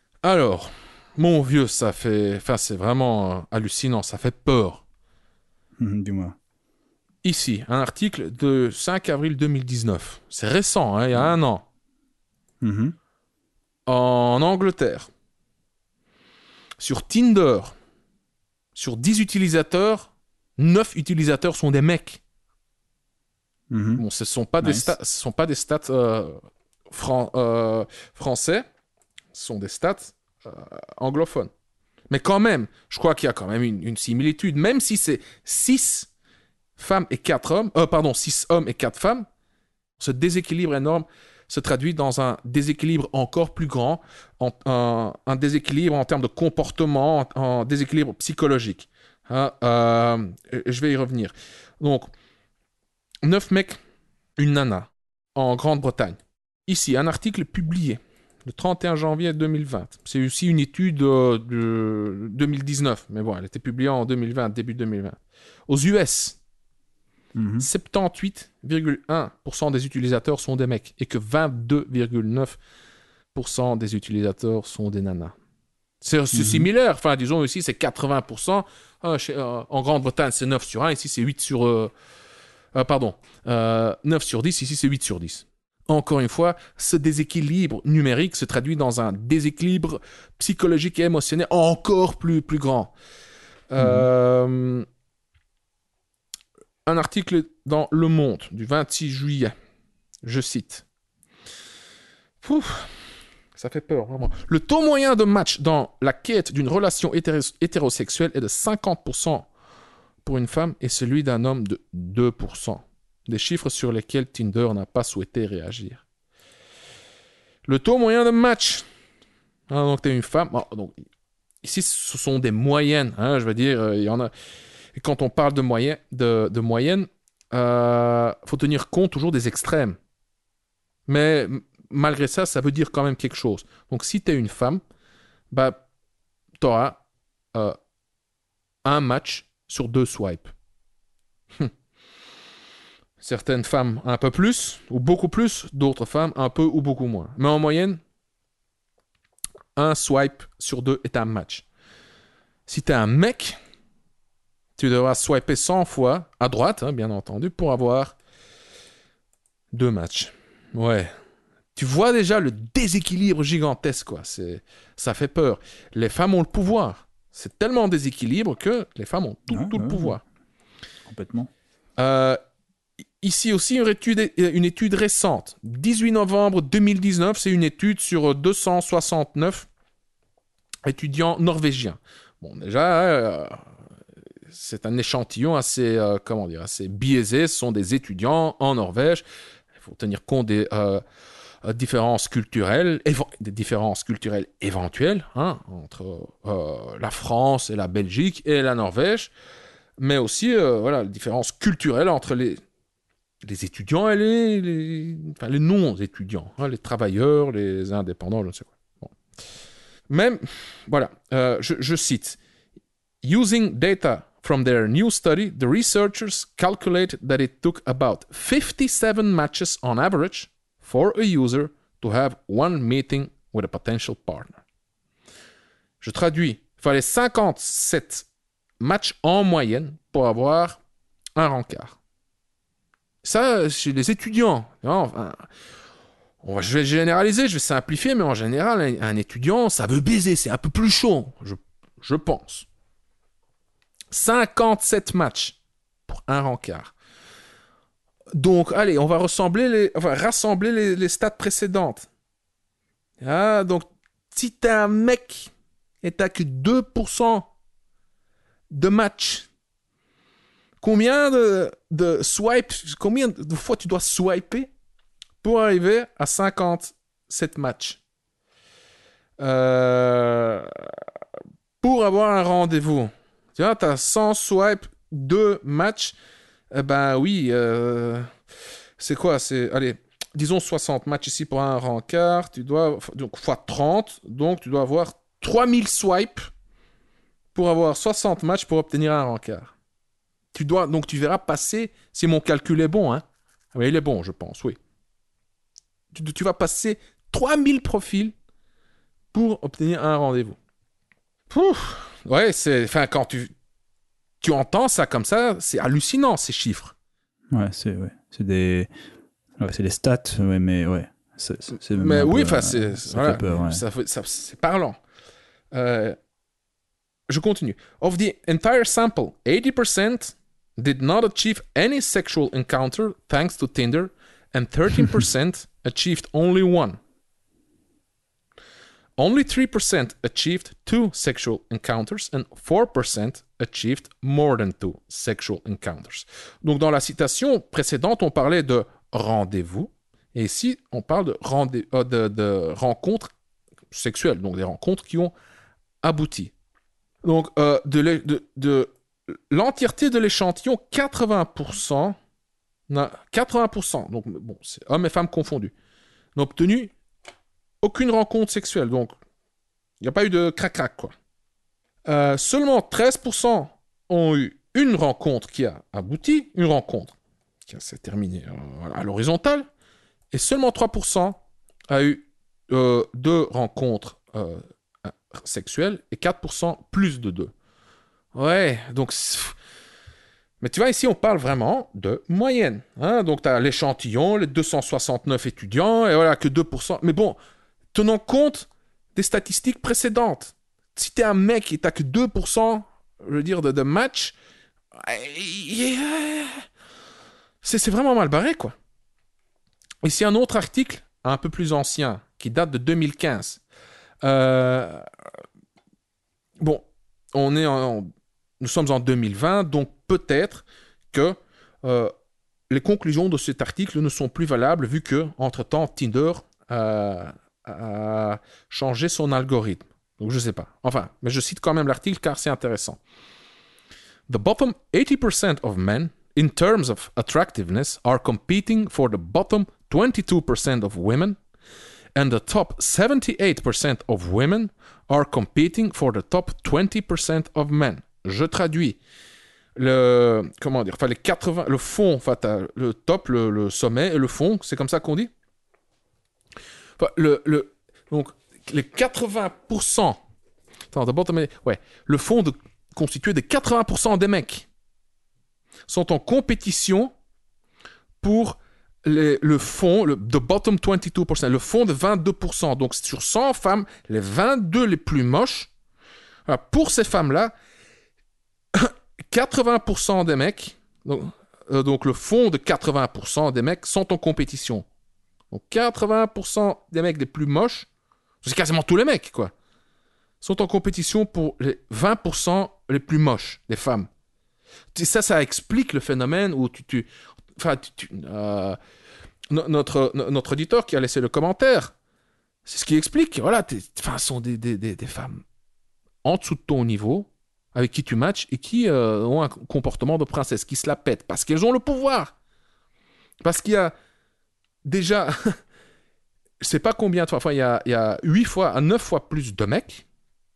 Alors, mon vieux, ça fait, enfin, c'est vraiment euh, hallucinant, ça fait peur. Hum, dis-moi. Ici, un article de cinq avril deux mille dix-neuf. C'est récent, hein, il y a un an. Mhm. En Angleterre, sur Tinder, sur dix utilisateurs, neuf utilisateurs sont des mecs. Mhm. Bon, ce ne sont pas des Nice. stats, ce sont pas des stats euh, fran- euh, français, ce sont des stats euh, anglophones. Mais quand même, je crois qu'il y a quand même une, une similitude. Même si c'est six femmes et quatre hommes, euh, pardon, six hommes et quatre femmes, ce déséquilibre énorme se traduit dans un déséquilibre encore plus grand, en, un, un déséquilibre en termes de comportement, un déséquilibre psychologique. Hein, euh, je vais y revenir. Donc, neuf mecs, une nana, en Grande-Bretagne. Ici, un article publié le trente et un janvier deux mille vingt. C'est aussi une étude euh, de deux mille dix-neuf, mais bon, elle était publiée en deux mille vingt, début deux mille vingt. Aux U S, Mhm. soixante-dix-huit virgule un pour cent des utilisateurs sont des mecs et que vingt-deux virgule neuf pour cent des utilisateurs sont des nanas. C'est, c'est Mhm. similaire, enfin disons ici c'est quatre-vingts pour cent, euh, chez, euh, en Grande-Bretagne c'est neuf sur un, ici c'est huit sur... Euh, euh, pardon, euh, neuf sur dix, ici c'est huit sur dix. Encore une fois, ce déséquilibre numérique se traduit dans un déséquilibre psychologique et émotionnel encore plus, plus grand. Euh, un article dans Le Monde du vingt-six juillet, je cite. Pouf, ça fait peur, vraiment. Le taux moyen de match dans la quête d'une relation hétéros- hétérosexuelle est de cinquante pour cent pour une femme et celui d'un homme de deux pour cent. Des chiffres sur lesquels Tinder n'a pas souhaité réagir. Le taux moyen de match. Ah, donc, tu es une femme. Oh, donc, ici, ce sont des moyennes. Hein, je veux dire, il euh, y en a. Et quand on parle de, moyen, de, de moyenne, il euh, faut tenir compte toujours des extrêmes. Mais m- malgré ça, ça veut dire quand même quelque chose. Donc, si tu es une femme, bah, tu auras euh, un match sur deux swipes. Certaines femmes un peu plus, ou beaucoup plus, d'autres femmes un peu ou beaucoup moins. Mais en moyenne, un swipe sur deux est un match. Si t'es un mec, tu devras swiper cent fois, à droite, hein, bien entendu, pour avoir deux matchs. Ouais. Tu vois déjà le déséquilibre gigantesque, quoi. C'est... Ça fait peur. Les femmes ont le pouvoir. C'est tellement en déséquilibre que les femmes ont tout, Ouais, tout le ouais, pouvoir. complètement. Euh, ici aussi, une étude, une étude récente. dix-huit novembre deux mille dix-neuf, c'est une étude sur deux cent soixante-neuf étudiants norvégiens. Bon, déjà, euh, c'est un échantillon assez, euh, comment dire, assez biaisé. Ce sont des étudiants en Norvège. Il faut tenir compte des euh, différences culturelles, évo- des différences culturelles éventuelles hein, entre euh, la France et la Belgique et la Norvège, mais aussi euh, voilà, les différences culturelles entre les, les étudiants et les, les, enfin, les non-étudiants, hein, les travailleurs, les indépendants, je ne sais quoi. Bon. Même, voilà, euh, je, je cite. Using data from their new study, the researchers calculated that it took about fifty-seven matches on average for a user to have one meeting with a potential partner. Je traduis. Il fallait cinquante-sept matchs en moyenne pour avoir un rencard. Ça, chez les étudiants, enfin, je vais généraliser, je vais simplifier, mais en général, un, un étudiant, ça veut baiser, c'est un peu plus chaud, je, je pense. cinquante-sept matchs pour un rencard. Donc, allez, on va rassembler les, enfin, rassembler les, les stats précédentes. Ah, donc, si t'es un mec et t'as que deux pour cent de matchs, combien de, de swipes, combien de fois tu dois swiper pour arriver à cinquante-sept matchs euh, pour avoir un rendez-vous? Tu vois, t'as cent swipes, deux matchs. Eh ben oui, euh, c'est quoi? C'est, allez, disons soixante matchs ici pour un rencard. Tu dois, donc fois trente, donc tu dois avoir trois mille swipes pour avoir soixante matchs pour obtenir un rencard. Tu dois, donc tu verras passer, si mon calcul est bon, hein. Oui, il est bon, je pense, oui. Tu, tu vas passer trois mille profils pour obtenir un rendez-vous. Pouf, ouais, c'est, enfin, quand tu, tu entends ça comme ça, c'est hallucinant, ces chiffres. Ouais, c'est, ouais. c'est des... Ouais, c'est des stats, ouais, mais ouais. C'est, c'est, c'est mais oui, enfin, c'est, ça voilà, fait peur, ouais. ça fait, ça, c'est parlant. Euh, je continue. Of the entire sample, eighty percent did not achieve any sexual encounter thanks to Tinder, and thirteen percent achieved only one. Only three percent achieved two sexual encounters and four percent achieved more than two sexual encounters. Donc dans la citation précédente, on parlait de rendez-vous, et ici on parle de, rendez- euh, de, de rencontres sexuelles, donc des rencontres qui ont abouti. Donc euh, de, l'é- de, de l'entièreté de l'échantillon, quatre-vingts pour cent, quatre-vingts pour cent, donc bon, c'est hommes et femmes confondus, n'ont obtenu aucune rencontre sexuelle, donc il n'y a pas eu de crac-crac, quoi. Euh, seulement treize pour cent ont eu une rencontre qui a abouti, une rencontre qui s'est terminée euh, à l'horizontale, et seulement trois pour cent a eu euh, deux rencontres euh, sexuelles et quatre pour cent plus de deux. Ouais, donc... Mais tu vois, ici, on parle vraiment de moyenne. Hein? Donc, tu as l'échantillon, les deux cent soixante-neuf étudiants, et voilà, que deux pour cent. Mais bon, tenons compte des statistiques précédentes. Si tu es un mec et tu n'as que deux pour cent, je veux dire, de, de match, c'est, c'est vraiment mal barré, quoi. Ici, un autre article, un peu plus ancien, qui date de deux mille quinze. Euh... Bon, on est en... nous sommes en deux mille vingt, donc peut-être que euh, les conclusions de cet article ne sont plus valables vu que, entre-temps, Tinder euh, a changé son algorithme. Donc, je ne sais pas. Enfin, mais je cite quand même l'article car c'est intéressant. The bottom eighty percent of men, in terms of attractiveness, are competing for the bottom twenty-two percent of women, and the top seventy-eight percent of women are competing for the top twenty percent of men. Je traduis. Le, comment dire, enfin, les quatre-vingts, le fond, enfin, le top, le, le sommet et le fond, c'est comme ça qu'on dit. Enfin, le, le, donc, les quatre-vingts pour cent, attends, d'abord, ouais, le fond de, constitué de quatre-vingts pour cent des mecs sont en compétition pour les, le fond, le the bottom twenty-two percent, le fond de vingt-deux pour cent. Donc, sur cent femmes, les vingt-deux les plus moches, voilà, pour ces femmes-là, quatre-vingts pour cent des mecs, donc, euh, donc le fond de quatre-vingts pour cent des mecs sont en compétition. Donc quatre-vingts pour cent des mecs les plus moches, c'est quasiment tous les mecs, quoi, sont en compétition pour les vingt pour cent les plus moches, les femmes. Et ça, ça explique le phénomène où tu... tu enfin, tu, tu, euh, notre, notre auditeur qui a laissé le commentaire, c'est ce qui explique. Voilà, enfin, ce sont des, des, des, des femmes en dessous de ton niveau, avec qui tu matches et qui euh, ont un comportement de princesse, qui se la pètent, parce qu'elles ont le pouvoir. Parce qu'il y a déjà, je sais pas combien de fois, enfin, il y a, il y a huit fois à neuf fois plus de mecs.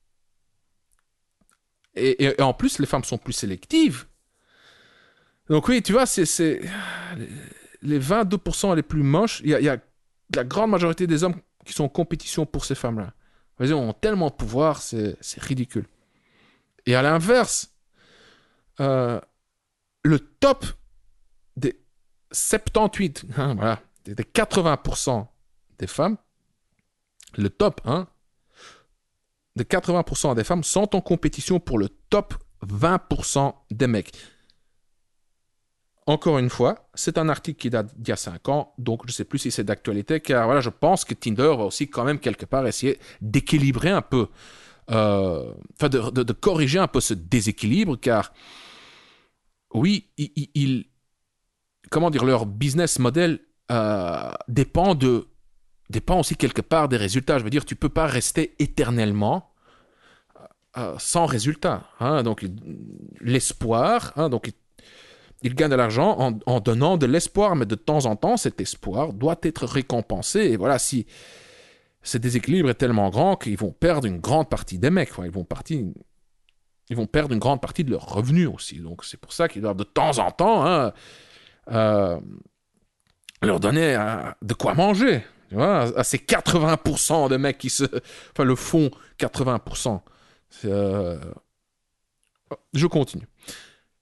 Et, et, et en plus, les femmes sont plus sélectives. Donc oui, tu vois, c'est, c'est les vingt-deux pour cent les plus moches, il y a, il y a la grande majorité des hommes qui sont en compétition pour ces femmes-là. Ils ont tellement de pouvoir, c'est, c'est ridicule. Et à l'inverse, euh, le top des soixante-dix-huit, hein, voilà, des quatre-vingts pour cent des femmes, le top, hein, des quatre-vingts pour cent des femmes sont en compétition pour le top vingt pour cent des mecs. Encore une fois, c'est un article qui date d'il y a cinq ans, donc je ne sais plus si c'est d'actualité, car voilà, je pense que Tinder va aussi quand même quelque part essayer d'équilibrer un peu, euh, enfin de, de, de corriger un peu ce déséquilibre, car oui, ils, ils, comment dire, leur business model euh, dépend de dépend aussi quelque part des résultats. Je veux dire, tu peux pas rester éternellement euh, sans résultat. Hein? Donc l'espoir, hein, donc il gagne de l'argent en, en donnant de l'espoir, mais de temps en temps, cet espoir doit être récompensé. Et voilà, si ce déséquilibre est tellement grand qu'ils vont perdre une grande partie des mecs, quoi. Ils vont partir, ils vont perdre une grande partie de leurs revenus aussi. Donc c'est pour ça qu'ils doivent de temps en temps hein, euh, leur donner euh, de quoi manger. Tu vois, à ces quatre-vingts pour cent de mecs qui se... Enfin, le fond, quatre-vingts pour cent. C'est, euh... Je continue.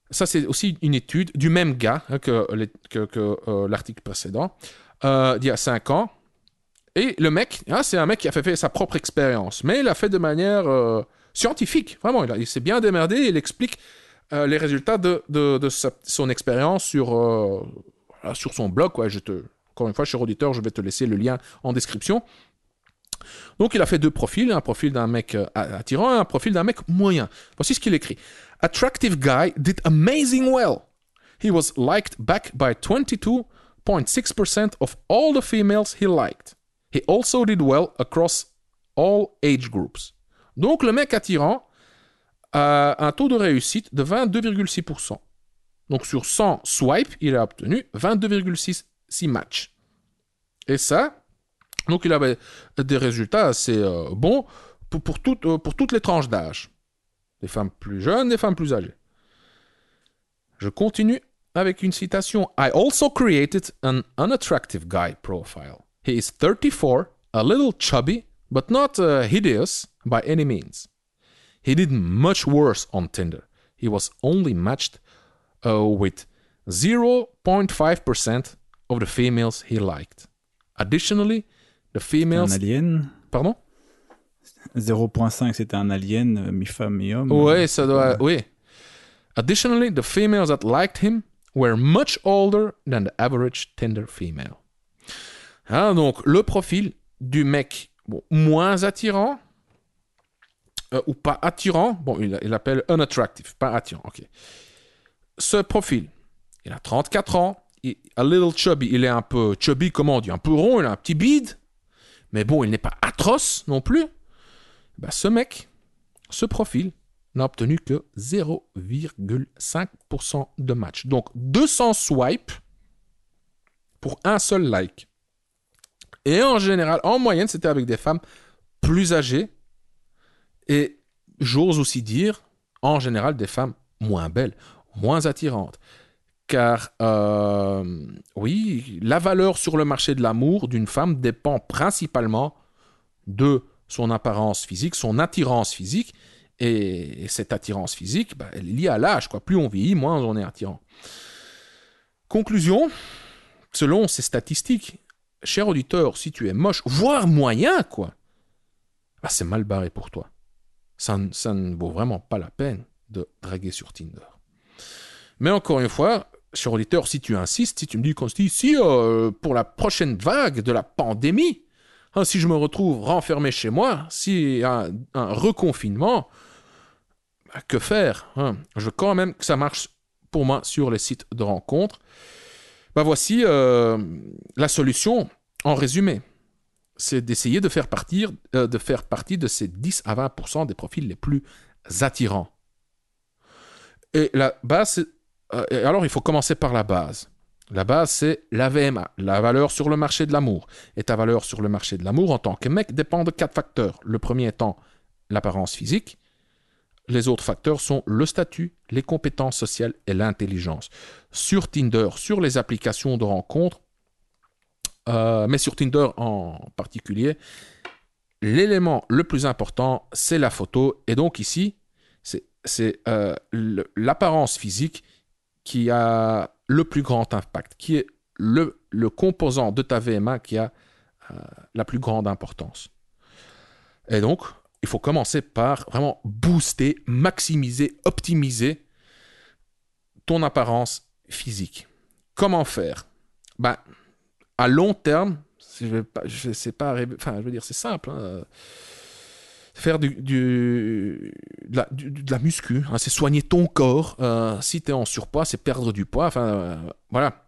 ça c'est aussi une étude du même gars hein, que, les, que, que euh, l'article précédent, euh, d'il y a cinq ans. Et le mec, hein, c'est un mec qui a fait, fait sa propre expérience, mais il l'a fait de manière euh, scientifique, vraiment. Il, a, il s'est bien démerdé et il explique euh, les résultats de, de, de sa, son expérience sur, euh, sur son blog. Quoi. Je te, encore une fois, cher auditeur, je vais te laisser le lien en description. Donc, il a fait deux profils, un profil d'un mec attirant et un profil d'un mec moyen. Voici ce qu'il écrit. Attractive guy did amazing well. He was liked back by twenty-two point six percent of all the females he liked. He also did well across all age groups. Donc, le mec attirant a un taux de réussite de vingt-deux virgule six pour cent. Donc, sur cent swipes, il a obtenu vingt-deux virgule six matchs. Et ça, donc il avait des résultats assez euh, bons pour, pour, tout, euh, pour toutes les tranches d'âge. Des femmes plus jeunes, des femmes plus âgées. Je continue avec une citation. I also created an unattractive guy profile. He is thirty-four, a little chubby, but not uh, hideous by any means. He did much worse on Tinder. He was only matched uh, with zero point five percent of the females he liked. Additionally, the females... Un alien? Pardon? zéro virgule cinq, c'était un alien, mi-femme, mi-homme. Ouais, ça doit... Oui. Additionally, the females that liked him were much older than the average Tinder female. Hein, donc, le profil du mec bon, moins attirant, euh, ou pas attirant, bon, il, il appelle unattractive, pas attirant, ok. Ce profil, il a trente-quatre ans, il, a little chubby, il est un peu chubby, comment on dit, un peu rond, il a un petit bide, mais bon, il n'est pas atroce non plus. Ben, ce mec, ce profil, n'a obtenu que zéro virgule cinq pour cent de match. Donc, deux cents swipes pour un seul like. Et en général, en moyenne, c'était avec des femmes plus âgées et, j'ose aussi dire, en général, des femmes moins belles, moins attirantes. Car, euh, oui, la valeur sur le marché de l'amour d'une femme dépend principalement de son apparence physique, son attirance physique. Et cette attirance physique, bah, elle est liée à l'âge. Quoi. Plus on vieillit, moins on est attirant. Conclusion, selon ces statistiques, cher auditeur, si tu es moche, voire moyen, quoi, bah, c'est mal barré pour toi. Ça, ça ne vaut vraiment pas la peine de draguer sur Tinder. Mais encore une fois, cher auditeur, si tu insistes, si tu me dis, Consti, si euh, pour la prochaine vague de la pandémie, hein, si je me retrouve renfermé chez moi, s'il y a un, un reconfinement, bah, que faire hein? Je veux quand même que ça marche pour moi sur les sites de rencontres. Bah, voici euh, la solution en résumé. C'est d'essayer de faire, partir, euh, de faire partie de ces dix à vingt pour cent des profils les plus attirants. Et la base, euh, et alors il faut commencer par la base. La base, c'est la V M A, la valeur sur le marché de l'amour. Et ta valeur sur le marché de l'amour en tant que mec dépend de quatre facteurs. Le premier étant l'apparence physique. Les autres facteurs sont le statut, les compétences sociales et l'intelligence. Sur Tinder, sur les applications de rencontres, euh, mais sur Tinder en particulier, l'élément le plus important, c'est la photo. Et donc ici, c'est, c'est euh, le, l'apparence physique qui a le plus grand impact, qui est le, le composant de ta V M A qui a euh, la plus grande importance. Et donc, il faut commencer par vraiment booster, maximiser, optimiser ton apparence physique. Comment faire? Ben, à long terme, je vais pas, je sais pas, enfin, je veux dire, c'est simple. Hein, faire du, du, de, la, du, de la muscu, hein, c'est soigner ton corps. Euh, si tu es en surpoids, c'est perdre du poids. Enfin, euh, voilà.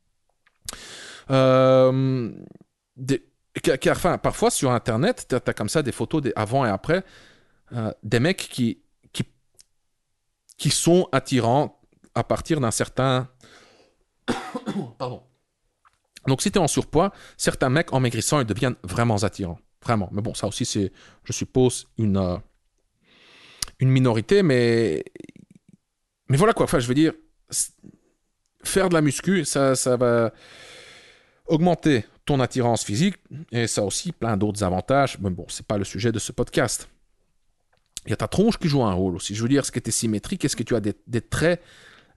Euh, des, car, enfin, parfois, sur Internet, tu as comme ça des photos des avant et après, euh, des mecs qui, qui, qui sont attirants à partir d'un certain... Pardon. Donc, si tu es en surpoids, certains mecs, en maigrissant, ils deviennent vraiment attirants. Vraiment. Mais bon, ça aussi, c'est, je suppose, une, euh, une minorité. Mais, mais voilà quoi. Enfin, je veux dire, faire de la muscu, ça, ça va augmenter ton attirance physique. Et ça a aussi plein d'autres avantages. Mais bon, c'est pas le sujet de ce podcast. Il y a ta tronche qui joue un rôle aussi. Je veux dire, est-ce que tu es symétrique? Est-ce que tu as des, des traits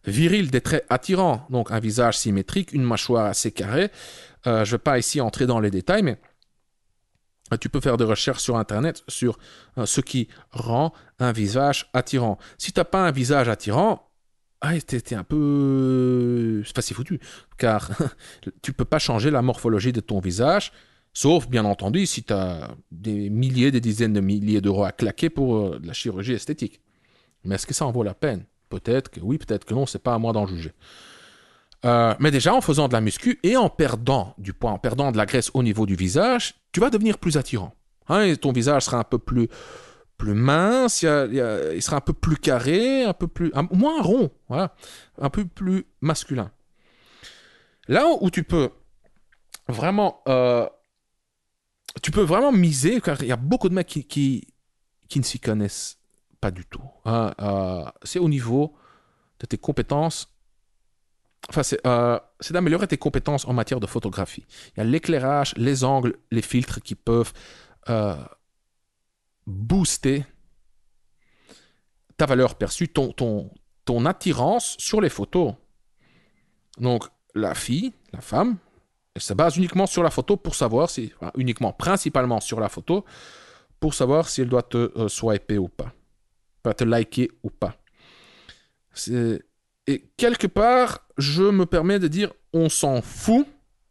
viril, des traits attirants, donc un visage symétrique, une mâchoire assez carrée. Euh, je ne vais pas ici entrer dans les détails, mais tu peux faire des recherches sur Internet sur euh, ce qui rend un visage attirant. Si tu n'as pas un visage attirant, ah, t'es, t'es un peu... C'est pas si foutu, car tu peux pas changer la morphologie de ton visage, sauf, bien entendu, si tu as des milliers, des dizaines de milliers d'euros à claquer pour euh, de la chirurgie esthétique. Mais est-ce que ça en vaut la peine? Peut-être que oui, peut-être que non, c'est pas à moi d'en juger. Euh, mais déjà, en faisant de la muscu et en perdant du poids, en perdant de la graisse au niveau du visage, tu vas devenir plus attirant. Hein, et ton visage sera un peu plus, plus mince, il, y a, il, y a, il sera un peu plus carré, un peu plus, un, moins rond, voilà, un peu plus masculin. Là où tu peux vraiment, euh, tu peux vraiment miser, car il y a beaucoup de mecs qui, qui, qui ne s'y connaissent pas du tout. Hein, euh, c'est au niveau de tes compétences. Enfin, c'est, euh, c'est d'améliorer tes compétences en matière de photographie. Il y a l'éclairage, les angles, les filtres qui peuvent euh, booster ta valeur perçue, ton, ton, ton attirance sur les photos. Donc, la fille, la femme, elle se base uniquement sur la photo pour savoir si, enfin, uniquement, principalement sur la photo, pour savoir si elle doit te euh, swiper ou pas, pas te liker ou pas. C'est... Et quelque part, je me permets de dire, on s'en fout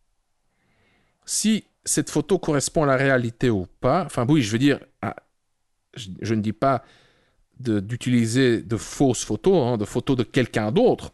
si cette photo correspond à la réalité ou pas. Enfin, oui, je veux dire, ah, je, je ne dis pas de, d'utiliser de fausses photos, hein, de photos de quelqu'un d'autre.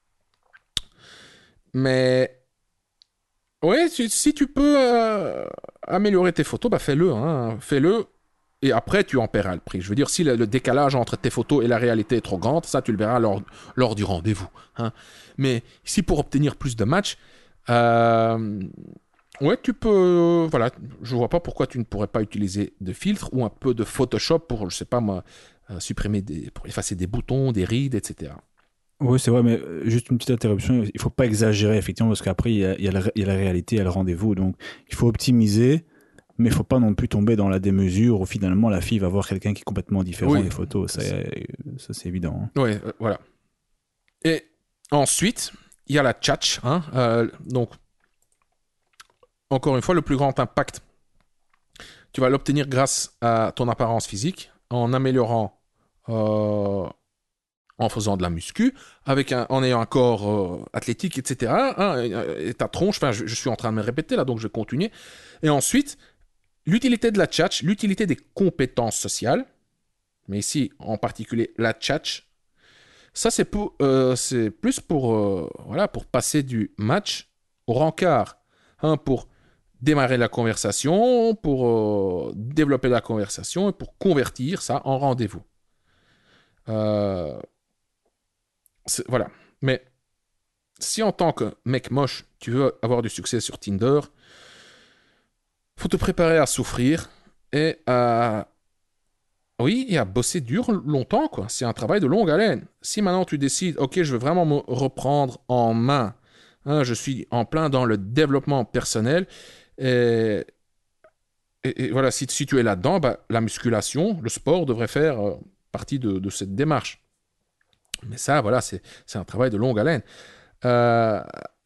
Mais, oui, si, si tu peux euh, améliorer tes photos, bah fais-le. Hein, fais-le. Et après, tu en paieras le prix. Je veux dire, si le, le décalage entre tes photos et la réalité est trop grand, ça, tu le verras lors, lors du rendez-vous. Hein. Mais ici, pour obtenir plus de matchs, euh, ouais, tu peux... Voilà, je vois pas pourquoi tu ne pourrais pas utiliser de filtre ou un peu de Photoshop pour, je sais pas moi, euh, supprimer des... pour effacer des boutons, des rides, et cetera. Oui, c'est vrai, mais juste une petite interruption. Il faut pas exagérer, effectivement, parce qu'après, il y a, il y a, la, il y a la réalité, il y a le rendez-vous. Donc, il faut optimiser. Mais il faut pas non plus tomber dans la démesure où finalement la fille va voir quelqu'un qui est complètement différent Oui, des photos. Ça, c'est... ça c'est évident. Hein. Oui, euh, voilà. Et ensuite, il y a la tchatch. Hein, euh, donc, encore une fois, le plus grand impact, tu vas l'obtenir grâce à ton apparence physique, en améliorant, euh, en faisant de la muscu, avec un, en ayant un corps euh, athlétique, et cetera. Hein, et ta tronche, enfin, je, je suis en train de me répéter là, donc je vais continuer. Et ensuite, l'utilité de la tchatch, l'utilité des compétences sociales, mais ici en particulier la tchatch, ça c'est, pour, euh, c'est plus pour, euh, voilà, pour passer du match au rencard, hein, pour démarrer la conversation, pour euh, développer la conversation et pour convertir ça en rendez-vous. Euh, voilà. Mais si en tant que mec moche, tu veux avoir du succès sur Tinder, faut te préparer à souffrir et à... Oui, et à bosser dur longtemps, quoi. C'est un travail de longue haleine. Si maintenant tu décides, ok, je veux vraiment me reprendre en main, hein, je suis en plein dans le développement personnel, et, et, et voilà, si, si tu es là-dedans, bah, la musculation, le sport devrait faire euh, partie de, de cette démarche. Mais ça, voilà, c'est, c'est un travail de longue haleine. Euh,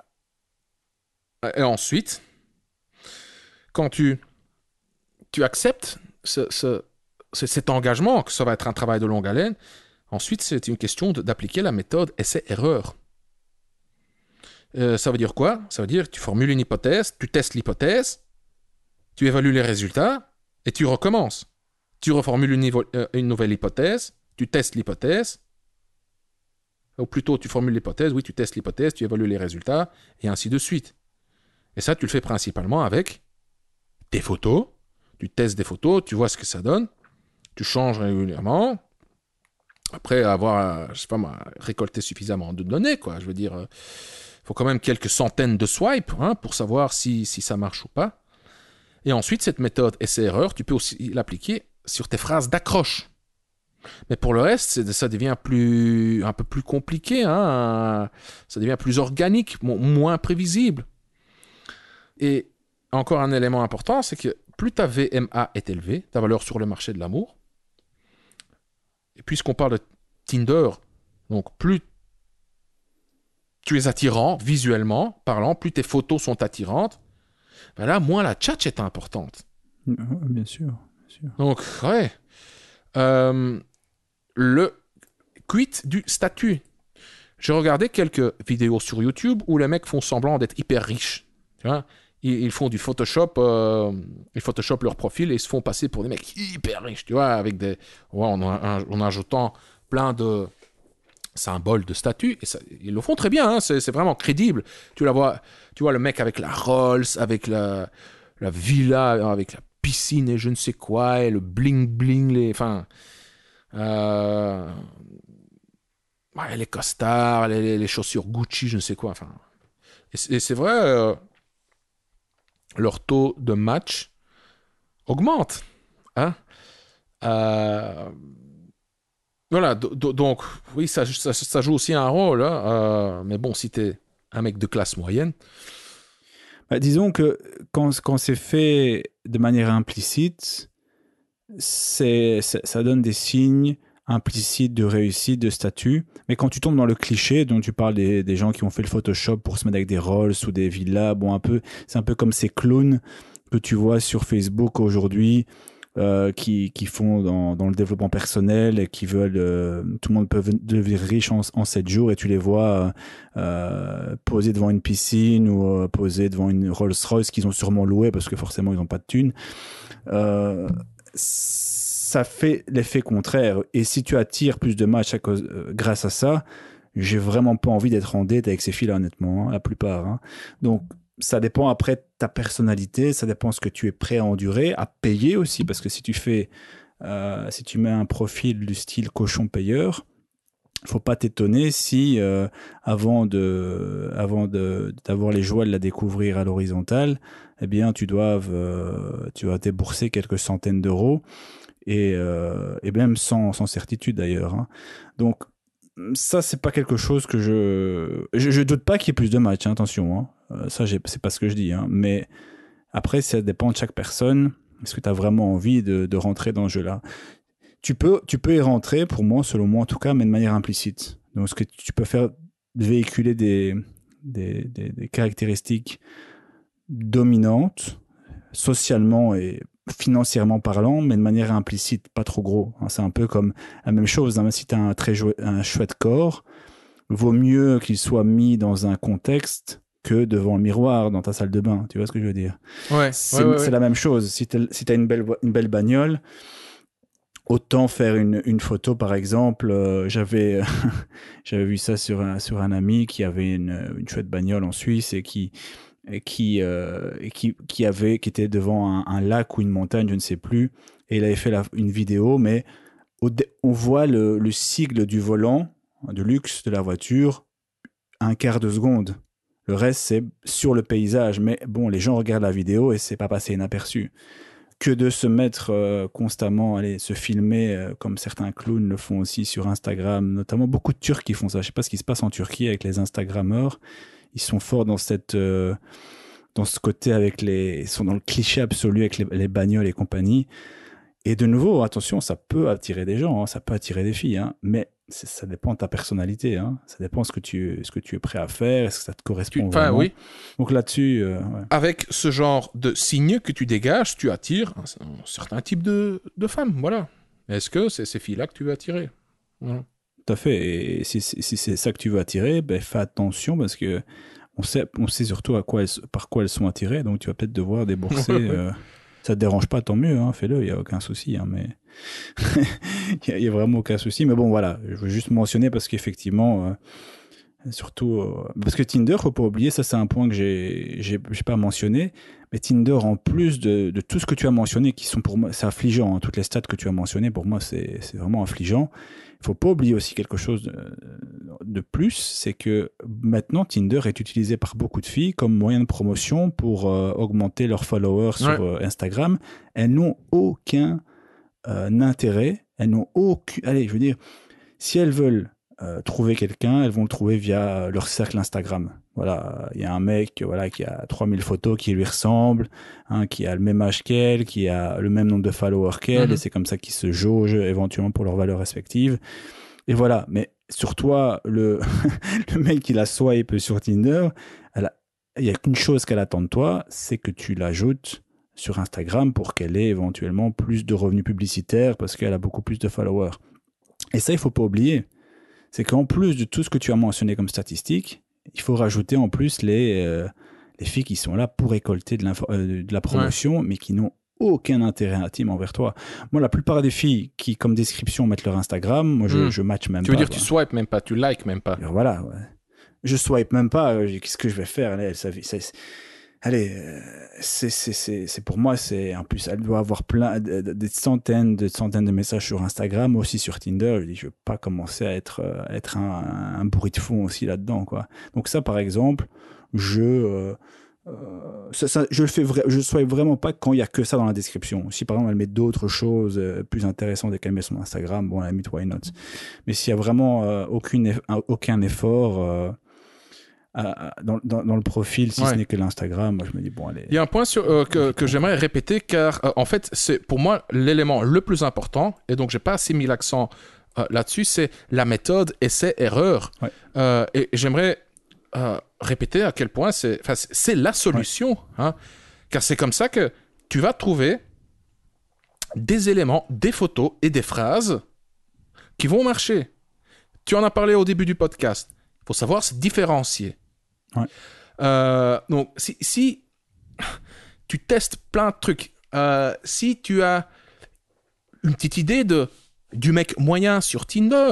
et ensuite, quand tu, tu acceptes ce, ce, ce, cet engagement, que ça va être un travail de longue haleine, ensuite, c'est une question de, d'appliquer la méthode essai-erreur. Euh, ça veut dire quoi? Ça veut dire que tu formules une hypothèse, tu testes l'hypothèse, tu évalues les résultats et tu recommences. Tu reformules une, niveau, euh, une nouvelle hypothèse, tu testes l'hypothèse, ou plutôt tu formules l'hypothèse, oui, tu testes l'hypothèse, tu évalues les résultats, et ainsi de suite. Et ça, tu le fais principalement avec des photos. Tu testes des photos, tu vois ce que ça donne, tu changes régulièrement. Après avoir, je sais pas moi, récolté suffisamment de données, quoi. Je veux dire, il faut quand même quelques centaines de swipes hein, pour savoir si, si ça marche ou pas. Et ensuite, cette méthode essai-erreur, tu peux aussi l'appliquer sur tes phrases d'accroche. Mais pour le reste, ça devient plus, un peu plus compliqué, hein, ça devient plus organique, moins prévisible. Et encore un élément important, c'est que plus ta V M A est élevée, ta valeur sur le marché de l'amour, et puisqu'on parle de Tinder, donc plus tu es attirant visuellement parlant, plus tes photos sont attirantes, ben là, moins la tchatch est importante. Bien sûr, bien sûr. Donc, ouais. Euh, le quid du statut. J'ai regardé quelques vidéos sur YouTube où les mecs font semblant d'être hyper riches. Tu vois, ils, ils font du Photoshop, euh, ils Photoshop leur profil et ils se font passer pour des mecs hyper riches, tu vois, avec des, ouais, en, en, en ajoutant plein de symboles de statuts. Et ça, ils le font très bien, hein, c'est, c'est vraiment crédible. Tu la vois, tu vois le mec avec la Rolls, avec la, la villa, avec la piscine et je ne sais quoi, et le bling bling, les, enfin. Euh, Ouais, les costards, les, les chaussures Gucci, je ne sais quoi. Enfin, et c'est, et c'est vrai, euh, leur taux de match augmente. Hein. Euh, voilà, do, do, donc, oui, ça, ça, ça joue aussi un rôle. Hein, euh, mais bon, si t'es un mec de classe moyenne. Bah, disons que quand, quand c'est fait de manière implicite, c'est, c'est, ça donne des signes implicites de réussite, de statut. Mais quand tu tombes dans le cliché, dont tu parles des, des gens qui ont fait le Photoshop pour se mettre avec des Rolls ou des villas, bon, un peu, c'est un peu comme ces clowns que tu vois sur Facebook aujourd'hui, euh, qui, qui font dans, dans le développement personnel et qui veulent, euh, tout le monde peut devenir riche en, en sept jours et tu les vois euh, poser devant une piscine ou euh, poser devant une Rolls-Royce qu'ils ont sûrement louée parce que forcément ils n'ont pas de thunes. Euh, ça fait l'effet contraire. Et si tu attires plus de matchs à cause, euh, grâce à ça, j'ai vraiment pas envie d'être en date avec ces filles-là, honnêtement, hein, la plupart. Hein. Donc, ça dépend après de ta personnalité, ça dépend ce que tu es prêt à endurer, à payer aussi, parce que si tu fais, euh, si tu mets un profil du style cochon payeur, faut pas t'étonner si euh, avant de, avant de d'avoir les joies de la découvrir à l'horizontale, eh bien tu dois, euh, tu vas débourser quelques centaines d'euros et, euh, et même sans, sans certitude d'ailleurs. Hein. Donc ça c'est pas quelque chose que je, je, je doute pas qu'il y ait plus de matchs. Hein, attention, hein. Euh, ça j'ai, c'est pas ce que je dis. Hein, mais après ça dépend de chaque personne. Est-ce que tu as vraiment envie de, de rentrer dans ce jeu-là? Tu peux, tu peux y rentrer, pour moi, selon moi en tout cas, mais de manière implicite. Donc, ce que tu peux faire, véhiculer des, des, des, des caractéristiques dominantes, socialement et financièrement parlant, mais de manière implicite, pas trop gros. C'est un peu comme la même chose. Hein, si tu as un, très jou- un chouette corps, vaut mieux qu'il soit mis dans un contexte que devant le miroir dans ta salle de bain. Tu vois ce que je veux dire? Ouais, C'est, ouais, ouais, c'est ouais. la même chose. Si tu si as une belle, une belle bagnole, autant faire une, une photo, par exemple. Euh, j'avais, j'avais vu ça sur un, sur un ami qui avait une, une chouette bagnole en Suisse et qui, et qui, euh, et qui, qui, avait, qui était devant un, un lac ou une montagne, je ne sais plus. Et il avait fait la, une vidéo, mais au, on voit le, le sigle du volant de luxe de la voiture un quart de seconde. Le reste, c'est sur le paysage. Mais bon, les gens regardent la vidéo et c'est pas passé inaperçu. Que de se mettre euh, constamment, aller se filmer euh, comme certains clowns le font aussi sur Instagram, notamment beaucoup de Turcs qui font ça. Je sais pas ce qui se passe en Turquie avec les Instagrammeurs. Ils sont forts dans cette, euh, dans ce côté avec les, ils sont dans le cliché absolu avec les, les bagnoles et compagnie. Et de nouveau, attention, ça peut attirer des gens, hein, ça peut attirer des filles, hein, mais ça dépend de ta personnalité, hein, ça dépend de ce que tu, ce que tu es prêt à faire, est-ce que ça te correspond Enfin, vraiment. oui. Donc là-dessus, euh, ouais. Avec ce genre de signes que tu dégages, tu attires un, un certain type de, de femmes, voilà. Est-ce que c'est ces filles-là que tu veux attirer? Voilà. Tout à fait. Et si, si, si c'est ça que tu veux attirer, ben fais attention parce que on sait, on sait surtout à quoi elles, par quoi elles sont attirées, donc tu vas peut-être devoir débourser. Ouais, ouais. Euh, ça te dérange pas, tant mieux, hein, fais-le, il n'y a aucun souci. Hein, mais il n'y a, a vraiment aucun souci. Mais bon, voilà, je veux juste mentionner parce qu'effectivement, euh, surtout euh, parce que Tinder, faut pas oublier, ça c'est un point que j'ai, j'ai, j'ai pas mentionné. Mais Tinder, en plus de, de tout ce que tu as mentionné, qui sont pour moi, c'est affligeant, hein, toutes les stats que tu as mentionnées, pour moi, c'est, c'est vraiment affligeant. Il faut pas oublier aussi quelque chose de, de plus, c'est que maintenant Tinder est utilisé par beaucoup de filles comme moyen de promotion pour euh, augmenter leurs followers sur Ouais. euh, Instagram. Elles n'ont aucun euh, intérêt, elles n'ont aucun... Allez, je veux dire, si elles veulent euh, trouver quelqu'un, elles vont le trouver via leur cercle Instagram. Voilà, il y a un mec voilà, qui a trois mille photos qui lui ressemblent, hein, qui a le même âge qu'elle, qui a le même nombre de followers qu'elle, mm-hmm. et c'est comme ça qu'ils se jaugent éventuellement pour leurs valeurs respectives. Et voilà, mais sur toi, le, le mec qui la swipe sur Tinder, elle a, il n'y a qu'une chose qu'elle attend de toi, c'est que tu l'ajoutes sur Instagram pour qu'elle ait éventuellement plus de revenus publicitaires parce qu'elle a beaucoup plus de followers. Et ça, il ne faut pas oublier. C'est qu'en plus de tout ce que tu as mentionné comme statistique, il faut rajouter en plus les, euh, les filles qui sont là pour récolter de, euh, de la promotion, ouais. mais qui n'ont aucun intérêt intime envers toi. Moi, la plupart des filles qui, comme description, mettent leur Instagram, moi, je, mmh. je match même tu pas. Tu veux dire quoi. tu swipes même pas, tu likes même pas. Alors, voilà, ouais. Je swipe même pas. Euh, qu'est-ce que je vais faire? Allez, ça, ça, ça, allez euh, c'est, c'est, c'est, c'est pour moi, c'est en plus, elle doit avoir plein, de, de, des centaines, de centaines de messages sur Instagram, aussi sur Tinder. Je dis, je veux pas commencer à être, à être un, un bruit de fond aussi là-dedans, quoi. Donc ça, par exemple, je, euh, euh, ça, ça, je le fais, vra- je swipe vraiment pas quand il y a que ça dans la description. Si par exemple elle met d'autres choses euh, plus intéressantes et qu'elle met son Instagram, bon, à la limite, why not? Mais s'il y a vraiment euh, aucune, eff- aucun effort. Euh, Dans, dans, dans le profil, si ouais. ce n'est que l'Instagram, moi je me dis bon allez. Il y a un point sur, euh, que, que j'aimerais répéter car euh, en fait c'est pour moi l'élément le plus important et donc j'ai pas assez mis l'accent euh, là-dessus, c'est la méthode essai-erreur. Ouais. Euh, et, et j'aimerais euh, répéter à quel point c'est, c'est la solution, ouais. hein, car c'est comme ça que tu vas trouver des éléments, des photos et des phrases qui vont marcher. Tu en as parlé au début du podcast. Il faut savoir se différencier. Ouais. Euh, donc, si, si tu testes plein de trucs, euh, si tu as une petite idée de, du mec moyen sur Tinder,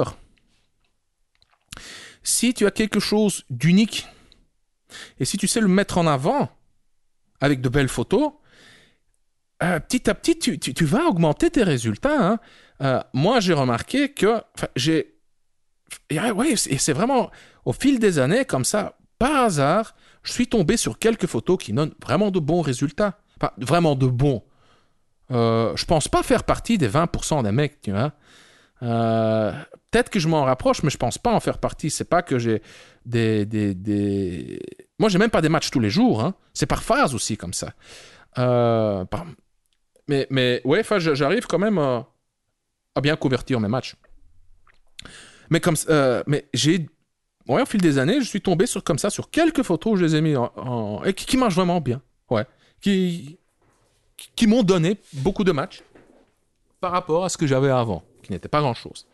si tu as quelque chose d'unique, et si tu sais le mettre en avant avec de belles photos, euh, petit à petit, tu, tu, tu vas augmenter tes résultats. Hein. Euh, moi, j'ai remarqué que j'ai... Oui, et c'est vraiment au fil des années, comme ça, par hasard, je suis tombé sur quelques photos qui donnent vraiment de bons résultats. Enfin, vraiment de bons. Euh, je pense pas faire partie des vingt pour cent des mecs, tu vois. Euh, peut-être que je m'en rapproche, mais je pense pas en faire partie. C'est pas que j'ai des... des, des... Moi, j'ai même pas des matchs tous les jours. Hein. C'est par phase aussi, comme ça. Euh, par... Mais, mais ouais, j'arrive quand même à, à bien convertir mes matchs. Mais, comme, euh, mais j'ai... Ouais, au fil des années, je suis tombé sur, comme ça sur quelques photos, je les ai mis en, en... et qui, qui marchent vraiment bien. Ouais. Qui, qui m'ont donné beaucoup de matchs par rapport à ce que j'avais avant, qui n'était pas grand-chose.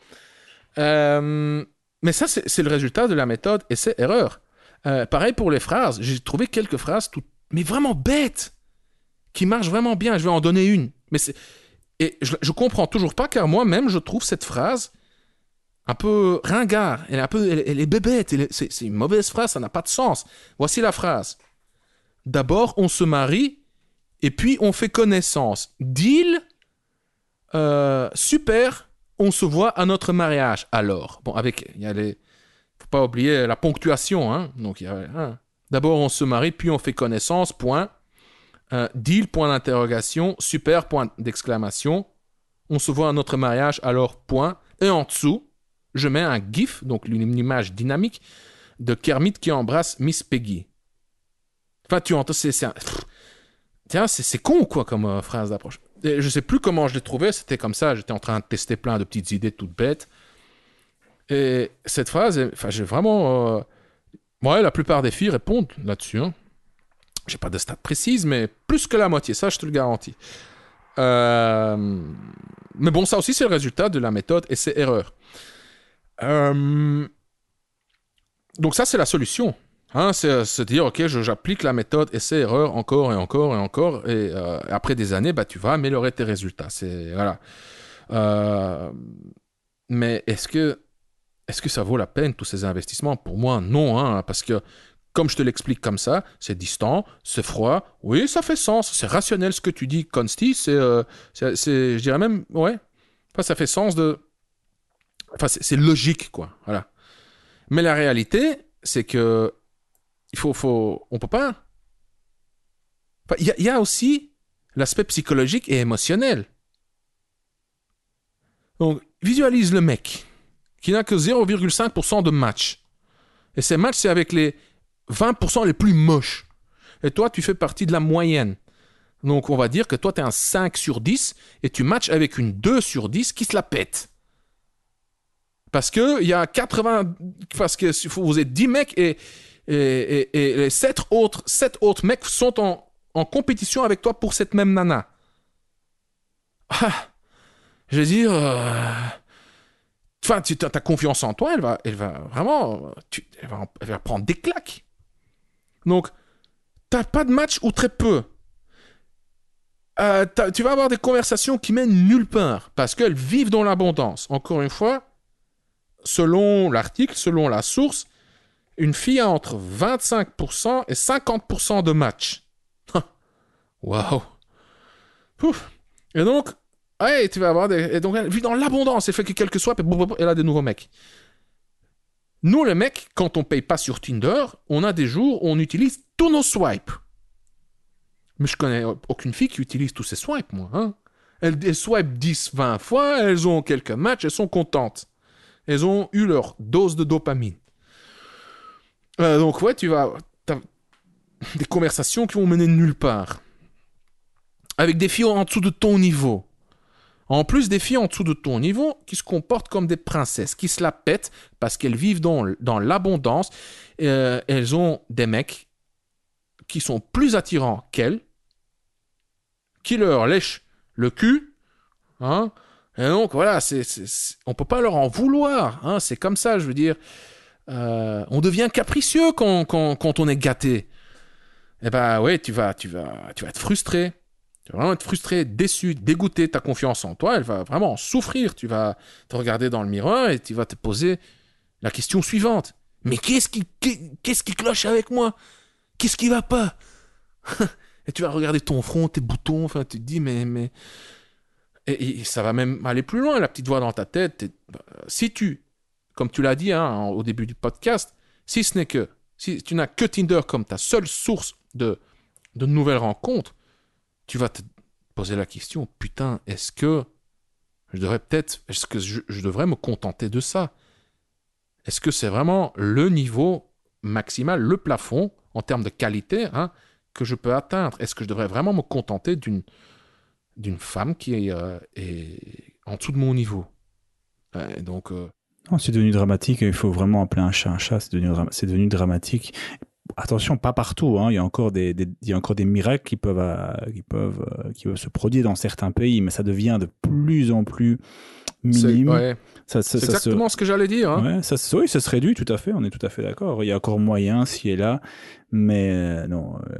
Euh, mais ça, c'est, c'est le résultat de la méthode essai-erreur. Euh, pareil pour les phrases. J'ai trouvé quelques phrases, tout... mais vraiment bêtes, qui marchent vraiment bien. Je vais en donner une. Mais c'est... Et je ne comprends toujours pas, car moi-même, je trouve cette phrase un peu ringard, elle est un peu, elle, elle est bébête, elle est, c'est, c'est une mauvaise phrase, ça n'a pas de sens. Voici la phrase. D'abord, on se marie, et puis on fait connaissance. Deal, euh, super, on se voit à notre mariage. Alors, bon, avec, il y a les, faut pas oublier la ponctuation, hein. Donc, il y a, hein. D'abord, on se marie, puis on fait connaissance, point. Euh, deal, point d'interrogation, super, point d'exclamation. On se voit à notre mariage, alors, point. Et en dessous, je mets un gif, donc une image dynamique, de Kermit qui embrasse Miss Peggy. Enfin, tu entends, c'est... c'est un... Tiens, c'est, c'est con, quoi, comme euh, phrase d'approche. Et je sais plus comment je l'ai trouvé, c'était comme ça, j'étais en train de tester plein de petites idées toutes bêtes. Et cette phrase, enfin, j'ai vraiment... Euh... Ouais, la plupart des filles répondent là-dessus. Hein. J'ai pas de stats précises, mais plus que la moitié, ça, je te le garantis. Euh... Mais bon, ça aussi, c'est le résultat de la méthode essai-erreur. Euh... Donc ça, c'est la solution. Hein, c'est se dire, ok, je, j'applique la méthode essai-erreur encore et encore et encore, et euh, après des années, bah, tu vas améliorer tes résultats. C'est, voilà. Euh... Mais est-ce que, est-ce que ça vaut la peine, tous ces investissements? Pour moi, non, hein, parce que, comme je te l'explique comme ça, c'est distant, c'est froid, oui, ça fait sens, c'est rationnel ce que tu dis, Consti, c'est, euh, c'est, c'est je dirais même, ouais, enfin, ça fait sens de... Enfin, c'est, c'est logique, quoi, voilà. Mais la réalité, c'est que il faut, faut, on peut pas. Enfin, il y, y a aussi l'aspect psychologique et émotionnel. Donc, visualise le mec qui n'a que zéro virgule cinq pour cent de matchs. Et ces matchs, c'est avec les vingt pour cent les plus moches. Et toi, tu fais partie de la moyenne. Donc, on va dire que toi, tu es un cinq sur dix et tu matches avec une deux sur dix qui se la pète. Parce que il y a quatre-vingts, parce que vous êtes dix mecs et et, et, et les sept autres, sept autres mecs sont en, en compétition avec toi pour cette même nana. Ah, je veux dire, enfin, euh, tu as ta confiance en toi, elle va, elle va vraiment, tu, elle, va, elle va prendre des claques. Donc, t'as pas de match ou très peu. Euh, tu vas avoir des conversations qui mènent nulle part parce qu'elles vivent dans l'abondance. Encore une fois, selon l'article, selon la source, une fille a entre vingt-cinq pour cent et cinquante pour cent de matchs. Waouh! Et donc, ouais, tu vas avoir des. Et donc, elle vit dans l'abondance. Elle fait que quelques swipes et elle a des nouveaux mecs. Nous, les mecs, quand on paye pas sur Tinder, on a des jours où on utilise tous nos swipes. Mais je connais aucune fille qui utilise tous ces swipes, moi. Hein. Elles, elles swipent dix, vingt fois, elles ont quelques matchs, elles sont contentes. Elles ont eu leur dose de dopamine. Euh, donc, ouais, tu vas. T'as des conversations qui vont mener nulle part. Avec des filles en dessous de ton niveau. En plus, des filles en dessous de ton niveau qui se comportent comme des princesses, qui se la pètent parce qu'elles vivent dans, dans l'abondance. Euh, elles ont des mecs qui sont plus attirants qu'elles, qui leur lèchent le cul. Hein. Et donc, voilà, c'est, c'est, c'est, on ne peut pas leur en vouloir. Hein, c'est comme ça, je veux dire. Euh, on devient capricieux quand, quand, quand on est gâté. Eh ben, ouais, tu vas, tu vas, tu vas être frustré. Tu vas vraiment être frustré, déçu, dégoûté. Ta confiance en toi, elle va vraiment en souffrir. Tu vas te regarder dans le miroir et tu vas te poser la question suivante. Mais qu'est-ce qui, qu'est-ce qui cloche avec moi? Qu'est-ce qui va pas? Et tu vas regarder ton front, tes boutons, enfin, tu te dis, mais... mais... Et, et ça va même aller plus loin, la petite voix dans ta tête. Et, si tu, comme tu l'as dit hein, au début du podcast, si ce n'est que, si tu n'as que Tinder comme ta seule source de, de nouvelles rencontres, tu vas te poser la question, putain, est-ce que je devrais peut-être, est-ce que je, je devrais me contenter de ça? Est-ce que c'est vraiment le niveau maximal, le plafond, en termes de qualité, hein, que je peux atteindre? Est-ce que je devrais vraiment me contenter d'une, d'une femme qui est, euh, est en dessous de mon niveau? Et donc... Euh... Non, c'est devenu dramatique, il faut vraiment appeler un chat un chat, c'est devenu, c'est devenu dramatique. Attention, pas partout, hein. Il y a encore des, des, il y a encore des miracles qui peuvent, euh, qui, peuvent, euh, qui peuvent se produire dans certains pays, mais ça devient de plus en plus minime. C'est, ouais. ça, ça, c'est ça exactement se... ce que j'allais dire. Hein. Ouais, ça, oui, ça se réduit, tout à fait, on est tout à fait d'accord. Il y a encore moyen, ci et là, mais euh, non. Euh,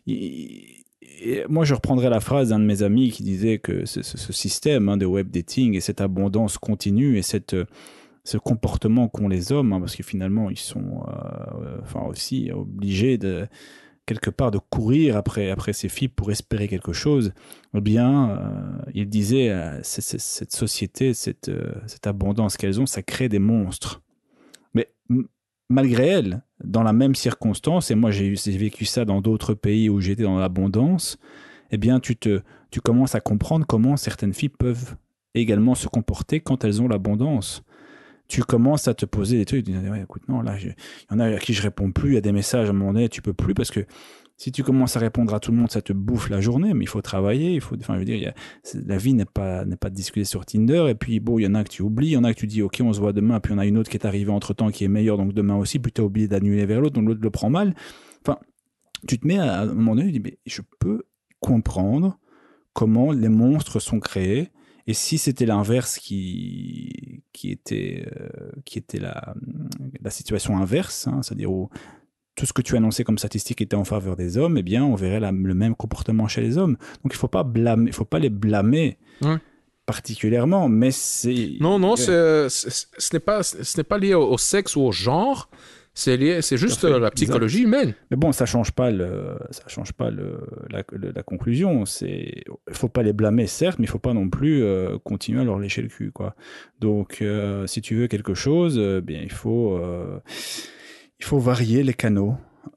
il... Et moi, je reprendrais la phrase d'un de mes amis qui disait que ce, ce, ce système hein, de web dating et cette abondance continue et cette... Euh, ce comportement qu'ont les hommes, hein, parce que finalement, ils sont euh, enfin aussi obligés de, quelque part de courir après, après ces filles pour espérer quelque chose, eh bien, euh, il disait, euh, c'est, c'est, cette société, cette, euh, cette abondance qu'elles ont, ça crée des monstres. Mais m- malgré elles, dans la même circonstance, et moi j'ai, j'ai vécu ça dans d'autres pays où j'étais dans l'abondance, eh bien, tu, te, tu commences à comprendre comment certaines filles peuvent également se comporter quand elles ont l'abondance. Tu commences à te poser des trucs, tu dis, ouais, écoute, non, là, il y en a à qui je réponds plus, il y a des messages à un moment donné, tu peux plus, parce que si tu commences à répondre à tout le monde, ça te bouffe la journée, mais il faut travailler, il faut, enfin, je veux dire, il y a, la vie n'est pas, n'est pas de discuter sur Tinder, et puis, bon, il y en a que tu oublies, il y en a que tu dis, ok, on se voit demain, puis il y en a une autre qui est arrivée entre-temps, qui est meilleure, donc demain aussi, puis tu as oublié d'annuler vers l'autre, donc l'autre le prend mal. Enfin, tu te mets à, à un moment donné, tu dis, mais je peux comprendre comment les monstres sont créés. Et si c'était l'inverse qui, qui était, euh, qui était la, la situation inverse, hein, c'est-à-dire où tout ce que tu annonçais comme statistique était en faveur des hommes, eh bien, on verrait la, le même comportement chez les hommes. Donc, il ne faut pas blâmer, il faut pas les blâmer ouais. particulièrement, mais c'est... Non, non, c'est, c'est, ce, n'est pas, ce n'est pas lié au, au sexe ou au genre. C'est, lié, c'est juste fait, la psychologie exact. humaine. Mais bon, ça change pas le, ça change pas le, la, le, la conclusion. C'est, il faut pas les blâmer, certes, mais il faut pas non plus euh, continuer à leur lécher le cul, quoi. Donc, euh, si tu veux quelque chose, euh, bien, il faut, euh, il faut varier les canaux.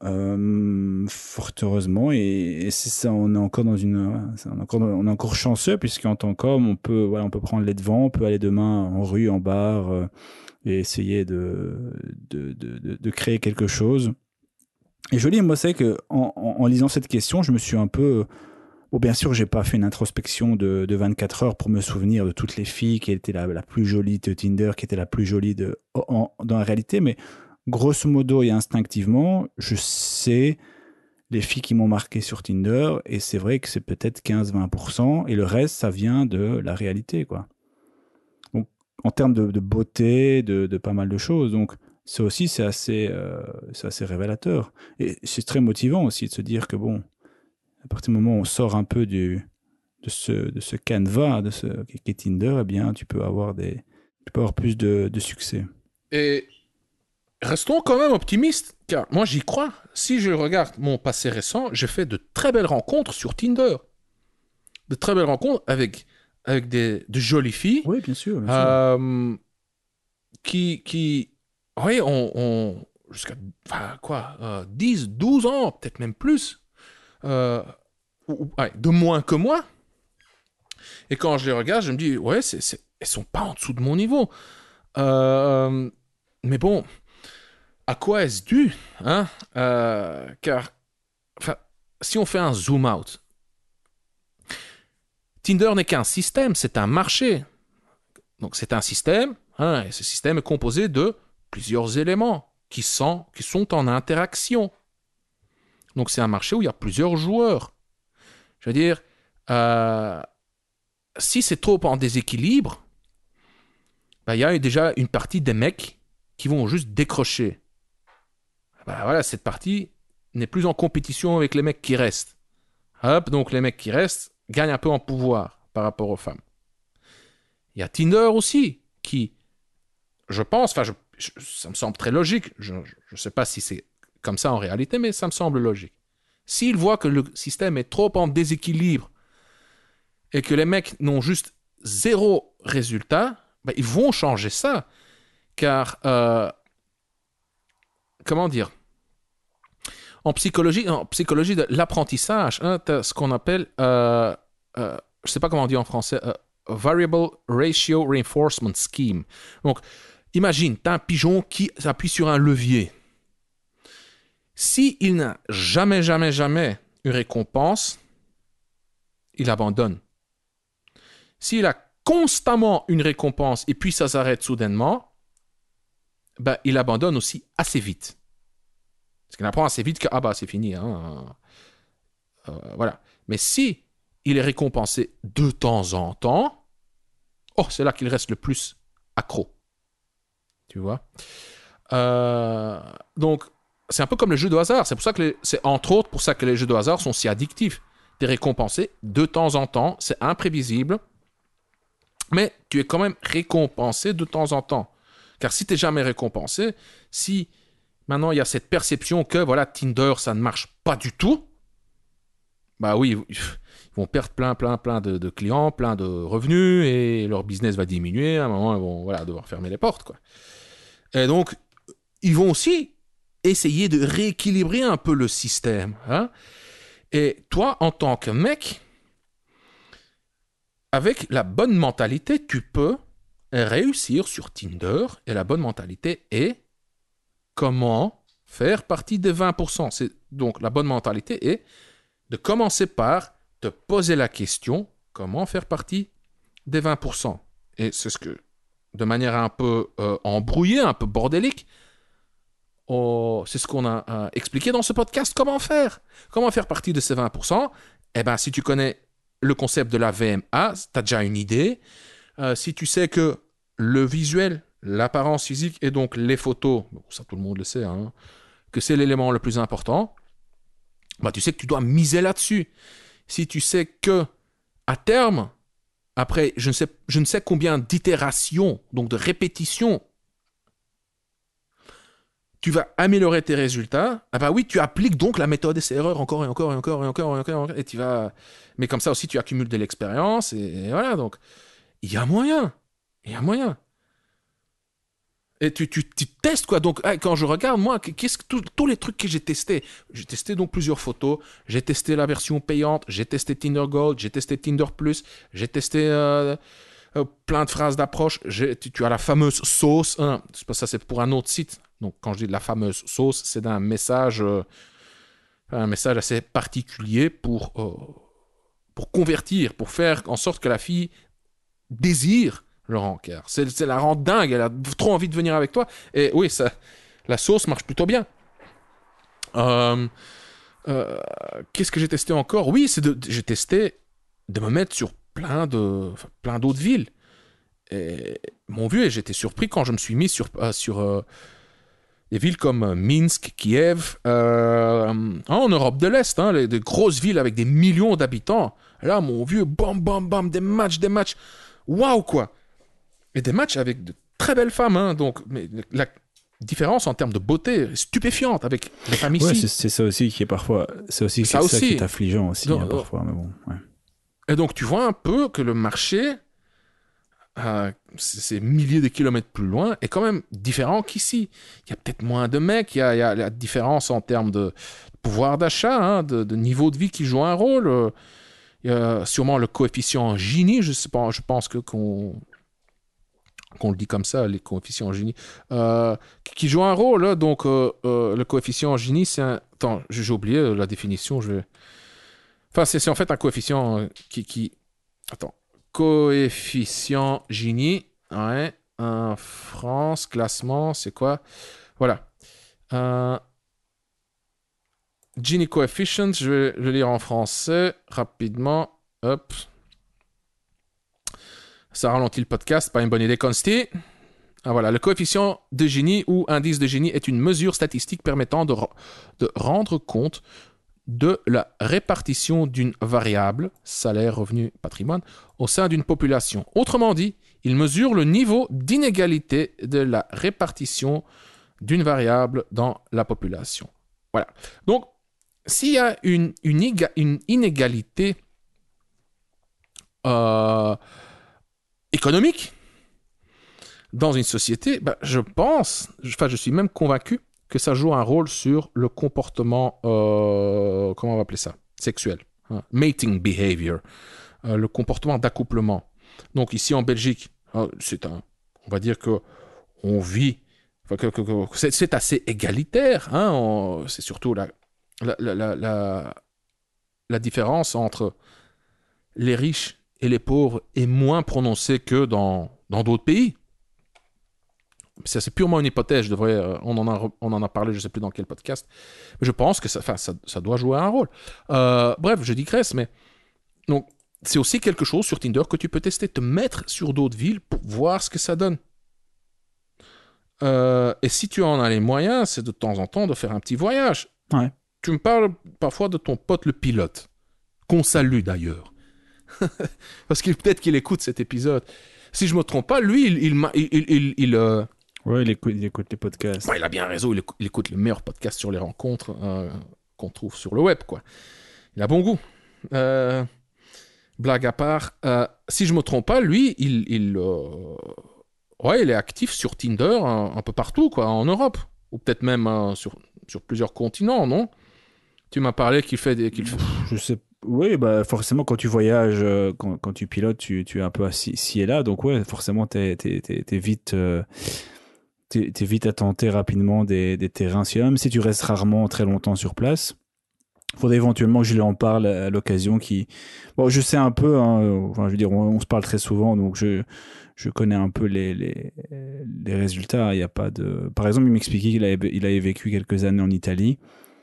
Euh, fort heureusement, et, et c'est ça, on est encore dans une, on est encore, on est encore chanceux puisqu'en tant qu'homme, on peut, voilà, on peut prendre les devants, on peut aller demain en rue, en bar. Euh, et essayer de, de, de, de créer quelque chose. Et je lis, moi, c'est que en, en, en lisant cette question, je me suis un peu Bon, bien sûr, j'ai pas fait une introspection de, de vingt-quatre heures pour me souvenir de toutes les filles qui étaient la, la plus jolie de Tinder, qui était la plus jolie de, en, dans la réalité, mais grosso modo et instinctivement, je sais les filles qui m'ont marqué sur Tinder, et c'est vrai que c'est peut-être quinze à vingt pour cent, et le reste, ça vient de la réalité, quoi. Donc, en termes de, de beauté, de, de pas mal de choses, donc ça aussi, c'est assez, euh, c'est assez révélateur. Et c'est très motivant aussi de se dire que, bon, à partir du moment où on sort un peu du, de, ce, de ce canevas, de ce qu'est Tinder, eh bien, tu peux avoir, des, tu peux avoir plus de, de succès. Et restons quand même optimistes, car moi j'y crois. Si je regarde mon passé récent, j'ai fait de très belles rencontres sur Tinder. De très belles rencontres avec, avec des, de jolies filles. Oui, bien sûr. Bien sûr. Euh, qui, qui, oui, on, on jusqu'à, enfin, quoi, euh, dix, douze ans, peut-être même plus, euh, ou, ouais, de moins que moi. Et quand je les regarde, je me dis, ouais, c'est, c'est, elles sont pas en dessous de mon niveau. Euh, mais bon, à quoi est-ce dû, hein? Euh, car, enfin, si on fait un zoom out, Tinder n'est qu'un système, c'est un marché. Donc c'est un système, hein, et ce système est composé de plusieurs éléments qui sont, qui sont en interaction. Donc c'est un marché où il y a plusieurs joueurs. Je veux dire, euh, si c'est trop en déséquilibre, ben, il y a déjà une partie des mecs qui vont juste décrocher. Ben, voilà, cette partie n'est plus en compétition avec les mecs qui restent. Hop, donc les mecs qui restent gagnent un peu en pouvoir par rapport aux femmes. Il y a Tinder aussi, qui, je pense, enfin, je, je, ça me semble très logique. Je ne sais pas si c'est comme ça en réalité, mais ça me semble logique. S'ils voient que le système est trop en déséquilibre et que les mecs n'ont juste zéro résultat, ben, ils vont changer ça. Car, euh, comment dire, en psychologie, en psychologie de l'apprentissage, hein, tu as ce qu'on appelle, euh, euh, je ne sais pas comment on dit en français, euh, Variable Ratio Reinforcement Scheme. Donc, imagine, tu as un pigeon qui appuie sur un levier. S'il n'a jamais, jamais, jamais une récompense, il abandonne. S'il a constamment une récompense et puis ça s'arrête soudainement, ben, il abandonne aussi assez vite. Parce qu'il apprend assez vite que ah bah c'est fini. Hein. Euh, voilà. Mais si il est récompensé de temps en temps, oh, c'est là qu'il reste le plus accro. Tu vois. Euh, donc, c'est un peu comme les jeux de hasard. C'est pour ça que les, c'est entre autres pour ça que les jeux de hasard sont si addictifs. Tu es récompensé de temps en temps, c'est imprévisible, mais tu es quand même récompensé de temps en temps. Car si tu n'es jamais récompensé, si maintenant il y a cette perception que voilà, Tinder, ça ne marche pas du tout, bah oui, ils vont perdre plein, plein, plein de, de clients, plein de revenus, et leur business va diminuer. À un moment, ils vont voilà, devoir fermer les portes, quoi. Et donc, ils vont aussi essayer de rééquilibrer un peu le système. Hein. Et toi, en tant que mec, avec la bonne mentalité, tu peux réussir sur Tinder. Et la bonne mentalité est comment faire partie des vingt pour cent. C'est, donc, la bonne mentalité est de commencer par te poser la question comment faire partie des vingt pour cent. Et c'est ce que, de manière un peu euh, embrouillée, un peu bordélique, oh, c'est ce qu'on a euh, expliqué dans ce podcast. Comment faire Comment faire partie de ces vingt pour cent? Eh bien, si tu connais le concept de la V M A, tu as déjà une idée. Euh, si tu sais que le visuel, l'apparence physique et donc les photos, bon, ça tout le monde le sait, hein, que c'est l'élément le plus important, bah, tu sais que tu dois miser là-dessus. Si tu sais que à terme, après je ne sais, je ne sais combien d'itérations, donc de répétitions, tu vas améliorer tes résultats, ah bah oui, tu appliques donc la méthode essai-erreur encore et encore et encore et encore et encore, et tu vas... Mais comme ça aussi, tu accumules de l'expérience, et, et voilà, donc il y a moyen, il y a moyen. Et tu, tu, tu testes, quoi. Donc, quand je regarde, moi, qu'est-ce que tous les trucs que j'ai testés, j'ai testé donc plusieurs photos, j'ai testé la version payante, j'ai testé Tinder Gold, j'ai testé Tinder Plus, j'ai testé euh, euh, plein de phrases d'approche. Tu, tu as la fameuse sauce, hein. Ça c'est pour un autre site. Donc, quand je dis de la fameuse sauce, c'est d'un message, euh, un message assez particulier pour, euh, pour convertir, pour faire en sorte que la fille désire le rencard. C'est, c'est la rend dingue, elle a trop envie de venir avec toi. Et oui, ça, la sauce marche plutôt bien. Euh, euh, qu'est-ce que j'ai testé encore? Oui, c'est de, j'ai testé de me mettre sur plein, de, enfin, plein d'autres villes. Et, mon vieux, et j'étais surpris quand je me suis mis sur, euh, sur euh, des villes comme Minsk, Kiev, euh, en Europe de l'Est, hein, les, des grosses villes avec des millions d'habitants. Là, mon vieux, bam, bam, bam, des matchs, des matchs. Waouh, quoi! Et des matchs avec de très belles femmes, hein, donc mais la différence en termes de beauté est stupéfiante avec les femmes ici. Ouais, c'est, c'est ça aussi qui est parfois, c'est aussi ça, c'est aussi. ça qui est affligeant aussi, donc, hein, parfois, mais bon. Ouais. Et donc tu vois un peu que le marché, euh, c'est milliers de kilomètres plus loin, est quand même différent qu'ici. Il y a peut-être moins de mecs, il y a, il y a la différence en termes de pouvoir d'achat, hein, de, de niveau de vie qui joue un rôle. Euh, il y a sûrement le coefficient Gini, je sais pas, je pense que qu'on qu'on le dit comme ça, les coefficients Gini, euh, qui jouent un rôle. Là, donc, euh, euh, le coefficient Gini, c'est un... Attends, j'ai oublié la définition. Je vais... Enfin, c'est, c'est en fait un coefficient qui... qui... Attends. Coefficient Gini. Ouais. Un France, classement, c'est quoi? Voilà. Euh... Gini coefficient, je vais le lire en français rapidement. Hop. Ça ralentit le podcast, pas une bonne idée, Consti. Ah, voilà. Le coefficient de Gini ou indice de Gini est une mesure statistique permettant de, de rendre compte de la répartition d'une variable, salaire, revenu, patrimoine, au sein d'une population. Autrement dit, il mesure le niveau d'inégalité de la répartition d'une variable dans la population. Voilà. Donc, s'il y a une, une, iga, une inégalité euh, économique dans une société, bah, je pense, enfin je suis même convaincu que ça joue un rôle sur le comportement, euh, comment on va appeler ça, sexuel, hein, mating behavior, euh, le comportement d'accouplement. Donc ici en Belgique, euh, c'est un, on va dire que on vit, enfin, que, que, que, c'est, c'est assez égalitaire, hein, on, c'est surtout la, la, la, la, la, la différence entre les riches et les pauvres est moins prononcée que dans, dans d'autres pays. Ça, c'est purement une hypothèse, je devrais, euh, on, en a, on en a parlé, je ne sais plus dans quel podcast, mais je pense que ça, ça, ça doit jouer un rôle. Euh, bref, je digresse, mais donc, c'est aussi quelque chose sur Tinder que tu peux tester, te mettre sur d'autres villes pour voir ce que ça donne. Euh, et si tu en as les moyens, c'est de temps en temps de faire un petit voyage. Ouais. Tu me parles parfois de ton pote le pilote, qu'on salue d'ailleurs. Parce qu'il peut-être qu'il écoute cet épisode. Si je me trompe pas, lui, il... il, il, il, il, il euh... Ouais, il écoute, il écoute les podcasts. Ouais, il a bien raison, il écoute, il écoute le meilleur podcast sur les rencontres euh, qu'on trouve sur le web, quoi. Il a bon goût. Euh, blague à part, euh, si je me trompe pas, lui, il, il, euh, ouais, il est actif sur Tinder un, un peu partout, quoi, en Europe. Ou peut-être même euh, sur, sur plusieurs continents, non? Tu m'as parlé qu'il fait des... Qu'il fait... Je sais Oui, bah forcément, quand tu voyages, euh, quand, quand tu pilotes, tu, tu es un peu assis, ci et là. Donc, ouais, forcément, t'es, t'es, t'es, t'es vite, euh, t'es, t'es vite à tenter rapidement des, des terrains. Si, même si tu restes rarement très longtemps sur place, il faudrait éventuellement que je lui en parle à l'occasion. Qui... Bon, je sais un peu, hein, enfin, je veux dire, on, on se parle très souvent, donc je, je connais un peu les, les, les résultats. Il y a pas de... Par exemple, il m'expliquait qu'il avait, il avait vécu quelques années en Italie.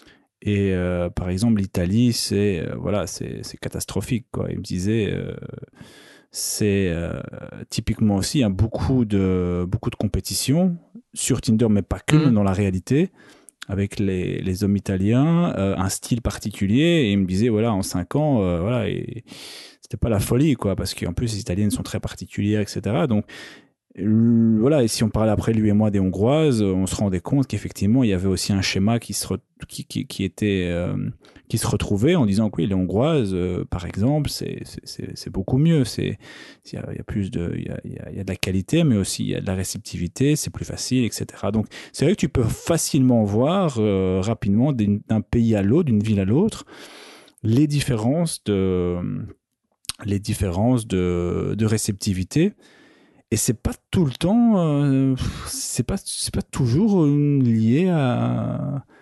Et euh, par exemple, l'Italie, c'est euh, voilà, c'est, c'est catastrophique, quoi. Il me disait, euh, c'est euh, typiquement aussi hein, beaucoup de beaucoup de compétition sur Tinder, mais pas que, mmh. dans la réalité, avec les, les hommes italiens, euh, un style particulier. Et il me disait, voilà, en cinq ans, euh, voilà, et c'était pas la folie, quoi, parce qu'en plus les Italiennes sont très particulières, et cetera. Donc voilà, et si on parlait après lui et moi des Hongroises, on se rendait compte qu'effectivement il y avait aussi un schéma qui se, re... qui, qui, qui, était, euh, qui se retrouvait en disant que oui, les Hongroises, euh, par exemple, c'est, c'est, c'est, c'est beaucoup mieux. C'est, il y a, il y a plus de, il y a, il y a, il y a de la qualité, mais aussi il y a de la réceptivité, c'est plus facile, et cetera. Donc c'est vrai que tu peux facilement voir euh, rapidement d'un pays à l'autre, d'une ville à l'autre, les différences de, les différences de, de réceptivité. Et c'est pas tout le temps, euh, c'est pas, c'est pas toujours lié à, aux, aux inégalités, aux, c'est, c'est,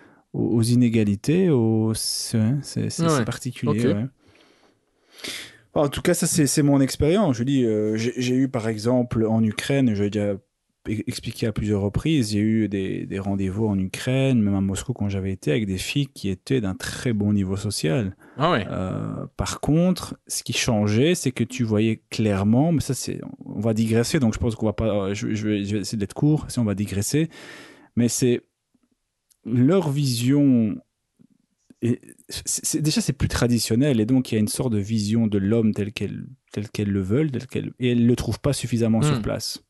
ouais. c'est particulier. Okay. Ouais. En tout cas, ça, c'est, c'est mon expérience. Je dis, euh, j'ai, j'ai eu, par exemple, en Ukraine, je l'ai déjà expliqué à plusieurs reprises, j'ai eu des, des rendez-vous en Ukraine, même à Moscou quand j'avais été, avec des filles qui étaient d'un très bon niveau social. Ah ouais. Euh, par contre, ce qui changeait, c'est que tu voyais clairement, mais ça, c'est, on va digresser, donc je pense qu'on va pas, je, je, vais, je vais essayer d'être court, si on va digresser, mais c'est leur vision. Et c'est, c'est, déjà, c'est plus traditionnel, et donc il y a une sorte de vision de l'homme tel qu'elle, tel qu'elle le veulent, tel qu'elle, et elles ne le trouvent pas suffisamment mmh. sur place.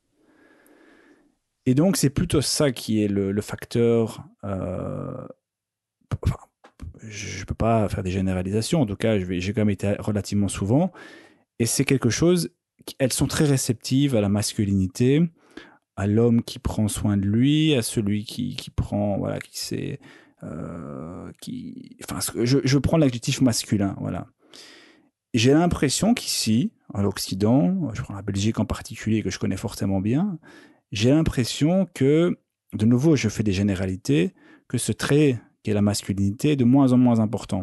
Et donc, c'est plutôt ça qui est le, le facteur. Euh, enfin, je ne peux pas faire des généralisations. En tout cas, je vais, j'ai quand même été relativement souvent. Et c'est quelque chose. Elles sont très réceptives à la masculinité, à l'homme qui prend soin de lui, à celui qui, qui prend. Voilà, qui sait. Euh, qui, enfin, je, je prends l'adjectif masculin. Voilà. Et j'ai l'impression qu'ici, à l'Occident, je prends la Belgique en particulier, que je connais fortement bien. J'ai l'impression que, de nouveau, je fais des généralités, que ce trait qui est la masculinité est de moins en moins important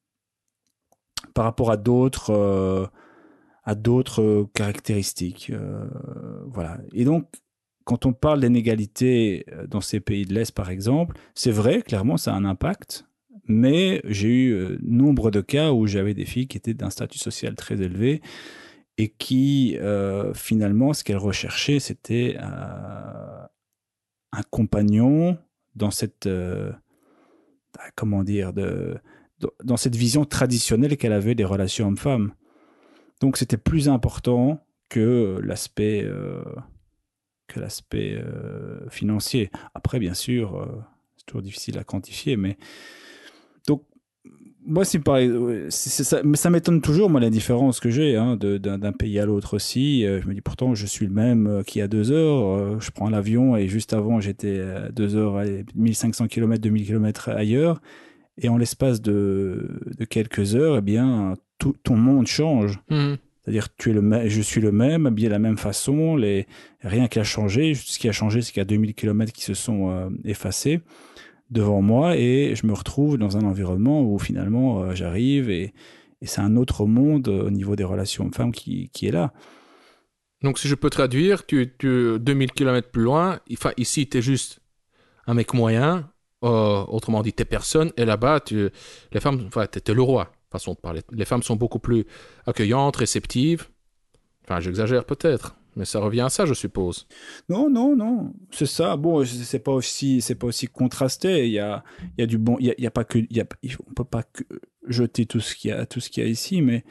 par rapport à d'autres, euh, à d'autres caractéristiques. Euh, voilà. Et donc, quand on parle d'inégalité dans ces pays de l'Est, par exemple, c'est vrai, clairement, ça a un impact, mais j'ai eu euh, nombre de cas où j'avais des filles qui étaient d'un statut social très élevé et qui, euh, finalement, ce qu'elles recherchaient, c'était euh, un compagnon dans cette, euh, comment dire, de, de, dans cette vision traditionnelle qu'elle avait des relations hommes-femmes. Donc, c'était plus important que l'aspect, euh, que l'aspect euh, financier. Après, bien sûr, euh, c'est toujours difficile à quantifier, mais donc, moi, c'est pareil. C'est, c'est ça, mais ça m'étonne toujours, moi, la différence que j'ai hein, de, d'un, d'un pays à l'autre aussi. Euh, je me dis, pourtant, je suis le même euh, qu'il y a deux heures. Euh, je prends l'avion et juste avant, j'étais à deux heures, à mille cinq cents kilomètres, deux mille kilomètres ailleurs. Et en l'espace de, de quelques heures, eh bien, tout, ton monde change. Mmh. C'est-à-dire, tu es le même, je suis le même, habillé de la même façon. Les, rien qui a changé. Ce qui a changé, c'est qu'il y a deux mille kilomètres qui se sont euh, effacés devant moi et je me retrouve dans un environnement où finalement euh, j'arrive et, et c'est un autre monde euh, au niveau des relations hommes-femmes qui, qui est là. Donc si je peux traduire, tu, tu deux mille kilomètres plus loin, enfin, ici tu es juste un mec moyen, euh, autrement dit t'es personne, et là-bas tu, les femmes, enfin t'es le roi, façon de parler. Les femmes sont beaucoup plus accueillantes, réceptives, enfin j'exagère peut-être. Mais ça revient à ça, je suppose. Non, non, non, c'est ça. Bon, c'est pas aussi, c'est pas aussi contrasté. Il y a, il y a du bon. Il y a, il y a pas que, il y a, on peut pas que jeter tout ce qu'il y a, tout ce qu'il y a ici, mais,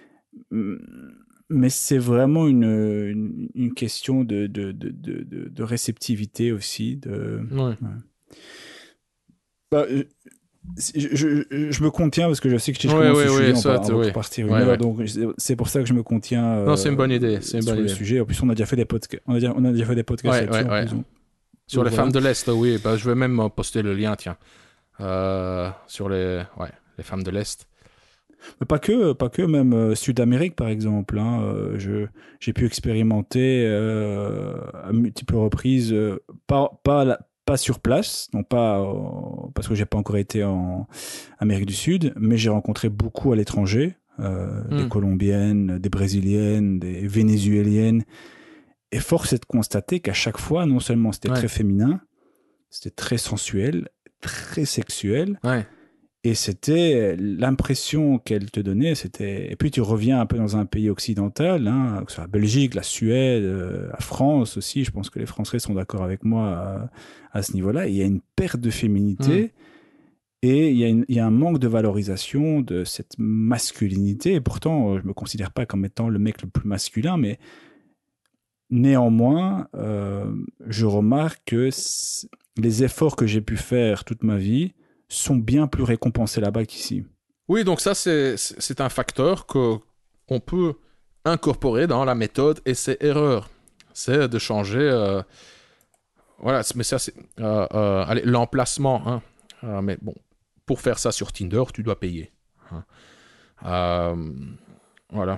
mais c'est vraiment une, une, une question de, de, de, de, de réceptivité aussi. De. Ouais. Ouais. Bah, Je, je, je me contiens parce que je sais que si je ouais, commence ouais, le sujet, ouais, on, soit, va, on va ouais. partir une ouais, heure, ouais. donc c'est pour ça que je me contiens. Euh, non, c'est une bonne idée, c'est une sur bonne le idée. sujet. En plus, on a déjà fait des podcasts, on a déjà, on a déjà fait des podcasts ouais, là-dessus. Ouais, en ouais. plus, on... Sur donc, les voilà. femmes de l'Est, oui, bah, je vais même poster le lien, tiens, euh, sur les, ouais, les femmes de l'Est. Mais pas que, pas que, même euh, Sud-Amérique par exemple. Hein, euh, je, j'ai pu expérimenter euh, à multiples reprises, euh, pas, pas, la, pas sur place, non pas euh, parce que j'ai pas encore été en Amérique du Sud, mais j'ai rencontré beaucoup à l'étranger, euh, mm. des Colombiennes, des Brésiliennes, des Vénézuéliennes. Et force est de constater qu'à chaque fois, non seulement c'était ouais. très féminin, c'était très sensuel, très sexuel. Ouais. Et c'était l'impression qu'elle te donnait, c'était. Et puis tu reviens un peu dans un pays occidental, hein, que ce soit la Belgique, la Suède, la France aussi. Je pense que les Français sont d'accord avec moi à, à ce niveau-là. Et il y a une perte de féminité mmh. et il y, a une, il y a un manque de valorisation de cette masculinité. Et pourtant, je me considère pas comme étant le mec le plus masculin, mais néanmoins, euh, je remarque que les efforts que j'ai pu faire toute ma vie sont bien plus récompensés là-bas qu'ici. Oui, donc ça, c'est, c'est un facteur qu'on peut incorporer dans la méthode essai erreur. C'est de changer... Euh, voilà, mais ça, c'est euh, euh, allez, l'emplacement. Hein. Euh, mais bon, pour faire ça sur Tinder, tu dois payer. Hein. Euh, voilà.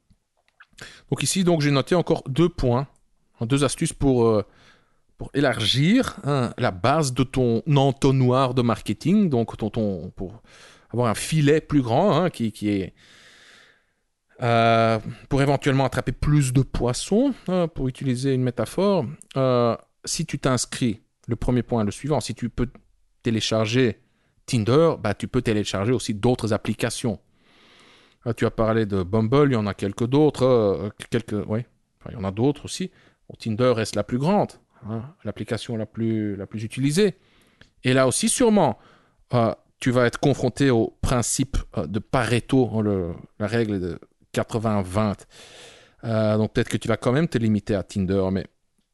Donc ici, donc, j'ai noté encore deux points, deux astuces pour... Euh, pour élargir hein, la base de ton entonnoir de marketing, donc ton, ton, pour avoir un filet plus grand hein, qui, qui est Euh, pour éventuellement attraper plus de poissons, euh, pour utiliser une métaphore, euh, si tu t'inscris, le premier point est le suivant, si tu peux télécharger Tinder, bah, tu peux télécharger aussi d'autres applications. Euh, tu as parlé de Bumble, il y en a quelques d'autres, euh, quelques, ouais, enfin, il y en a d'autres aussi. Bon, Tinder reste la plus grande, hein, l'application la plus, la plus utilisée. Et là aussi, sûrement, euh, tu vas être confronté au principe euh, de Pareto, le, la règle de quatre-vingts vingt. Euh, donc peut-être que tu vas quand même te limiter à Tinder, mais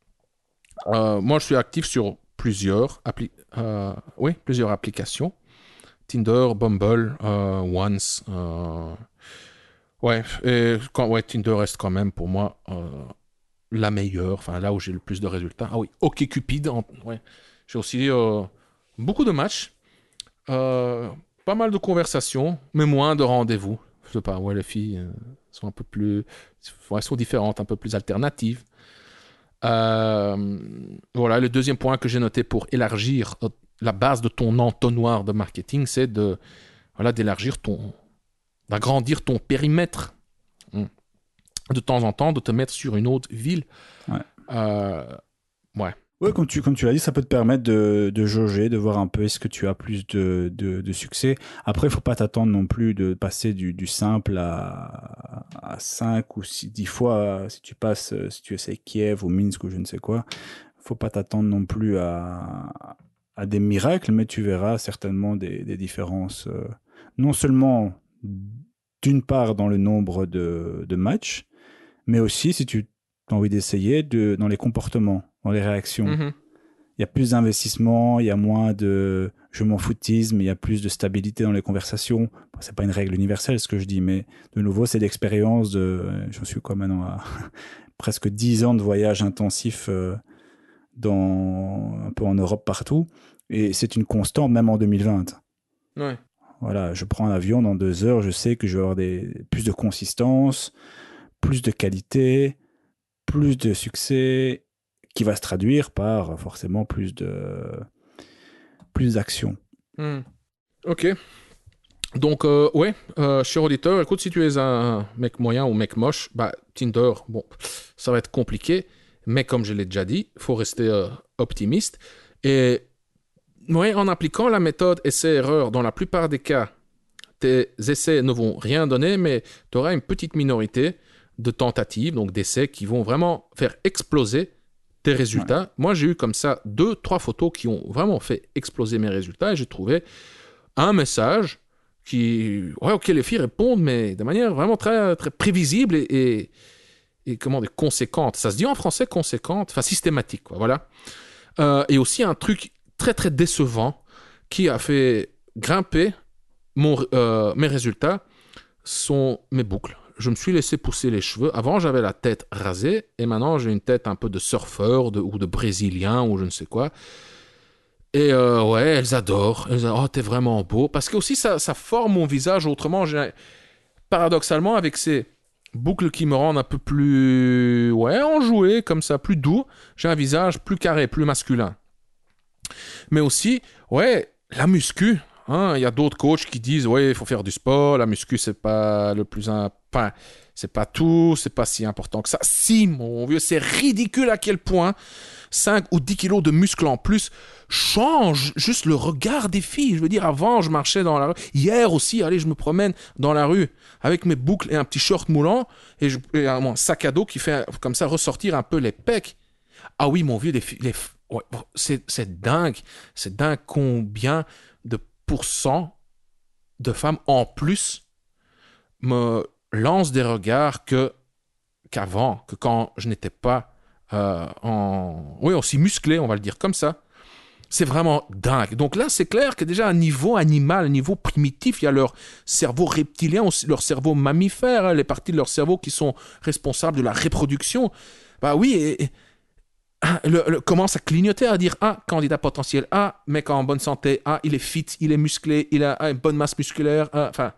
euh, moi je suis actif sur plusieurs, appli- euh, oui, plusieurs applications. Tinder, Bumble, euh, Once. Euh, ouais, et quand, ouais, Tinder reste quand même pour moi euh, la meilleure, enfin là où j'ai le plus de résultats. Ah oui, OkCupid, en, ouais. J'ai aussi euh, beaucoup de matchs, euh, pas mal de conversations, mais moins de rendez-vous. Je sais pas, ouais, les filles euh, sont un peu plus, ouais, sont différentes, un peu plus alternatives. Euh, voilà, le deuxième point que j'ai noté pour élargir euh, la base de ton entonnoir de marketing, c'est de, voilà, d'élargir ton, d'agrandir ton périmètre. De temps en temps, de te mettre sur une autre ville. Ouais. Euh, ouais. Ouais, comme tu, comme tu l'as dit, ça peut te permettre de, de jauger, de voir un peu est-ce que tu as plus de, de, de succès. Après, il faut pas t'attendre non plus de passer du, du simple à, à cinq ou six, dix fois. Si tu passes, si tu essaies Kiev ou Minsk ou je ne sais quoi, faut pas t'attendre non plus à, à des miracles, mais tu verras certainement des, des différences, euh, non seulement d'une part dans le nombre de, de matchs, mais aussi, si tu as envie d'essayer, de, dans les comportements, dans les réactions. Mm-hmm. Il y a plus d'investissement, il y a moins de je m'en foutisme, il y a plus de stabilité dans les conversations. Bon, c'est pas une règle universelle ce que je dis, mais de nouveau, c'est l'expérience de, j'en suis quoi maintenant à presque dix ans de voyage intensif euh, dans, un peu en Europe partout. Et c'est une constante même en deux mille vingt. Ouais. Voilà, je prends un avion dans deux heures, je sais que je vais avoir des, plus de consistance, plus de qualité, plus de succès, qui va se traduire par forcément plus de plus d'action. Mm. Ok. Donc, euh, ouais, euh, cher auditeur, écoute, si tu es un mec moyen ou mec moche, bah, Tinder, bon, ça va être compliqué, mais comme je l'ai déjà dit, il faut rester euh, optimiste. Et, ouais, en appliquant la méthode essai-erreur, dans la plupart des cas, tes essais ne vont rien donner, mais tu auras une petite minorité de tentatives, donc d'essais qui vont vraiment faire exploser tes résultats. Ouais. Moi, j'ai eu comme ça deux, trois photos qui ont vraiment fait exploser mes résultats et j'ai trouvé un message qui, ouais, auquel les filles répondent, mais de manière vraiment très, très prévisible et, et, et comment dire, conséquente. Ça se dit en français conséquente, enfin systématique, quoi, voilà. Euh, et aussi un truc très, très décevant qui a fait grimper mon, euh, mes résultats sont mes boucles. Je me suis laissé pousser les cheveux. Avant, j'avais la tête rasée et maintenant, j'ai une tête un peu de surfeur de, ou de brésilien ou je ne sais quoi. Et euh, ouais, elles adorent. Elles adorent. Oh, t'es vraiment beau. Parce que aussi, ça, ça forme mon visage autrement. J'ai... Paradoxalement, avec ces boucles qui me rendent un peu plus ouais, enjoué, comme ça, plus doux, j'ai un visage plus carré, plus masculin. Mais aussi, ouais, la muscu. Hein, il y a d'autres coachs qui disent ouais, il faut faire du sport, la muscu c'est pas le plus un... enfin, c'est pas tout, c'est pas si important que ça. Si, mon vieux, c'est ridicule à quel point cinq ou dix kilos de muscles en plus change juste le regard des filles. Je veux dire, avant, je marchais dans la rue. Hier aussi, allez, je me promène dans la rue avec mes boucles et un petit short moulant et, je, et un sac à dos qui fait comme ça ressortir un peu les pecs. Ah oui, mon vieux, les filles, les, ouais, c'est, c'est dingue. C'est dingue combien de pourcents de femmes en plus me lancent des regards que, qu'avant, que quand je n'étais pas euh, en... oui, aussi musclé, on va le dire comme ça. C'est vraiment dingue. Donc là, c'est clair que déjà à un niveau animal, à un niveau primitif, il y a leur cerveau reptilien, leur cerveau mammifère, hein, les parties de leur cerveau qui sont responsables de la reproduction. Bah oui, et, et, le, le, commence à clignoter, à dire « Ah, candidat potentiel, ah, mec en bonne santé, ah, il est fit, il est musclé, il a ah, une bonne masse musculaire. Ah, » Enfin,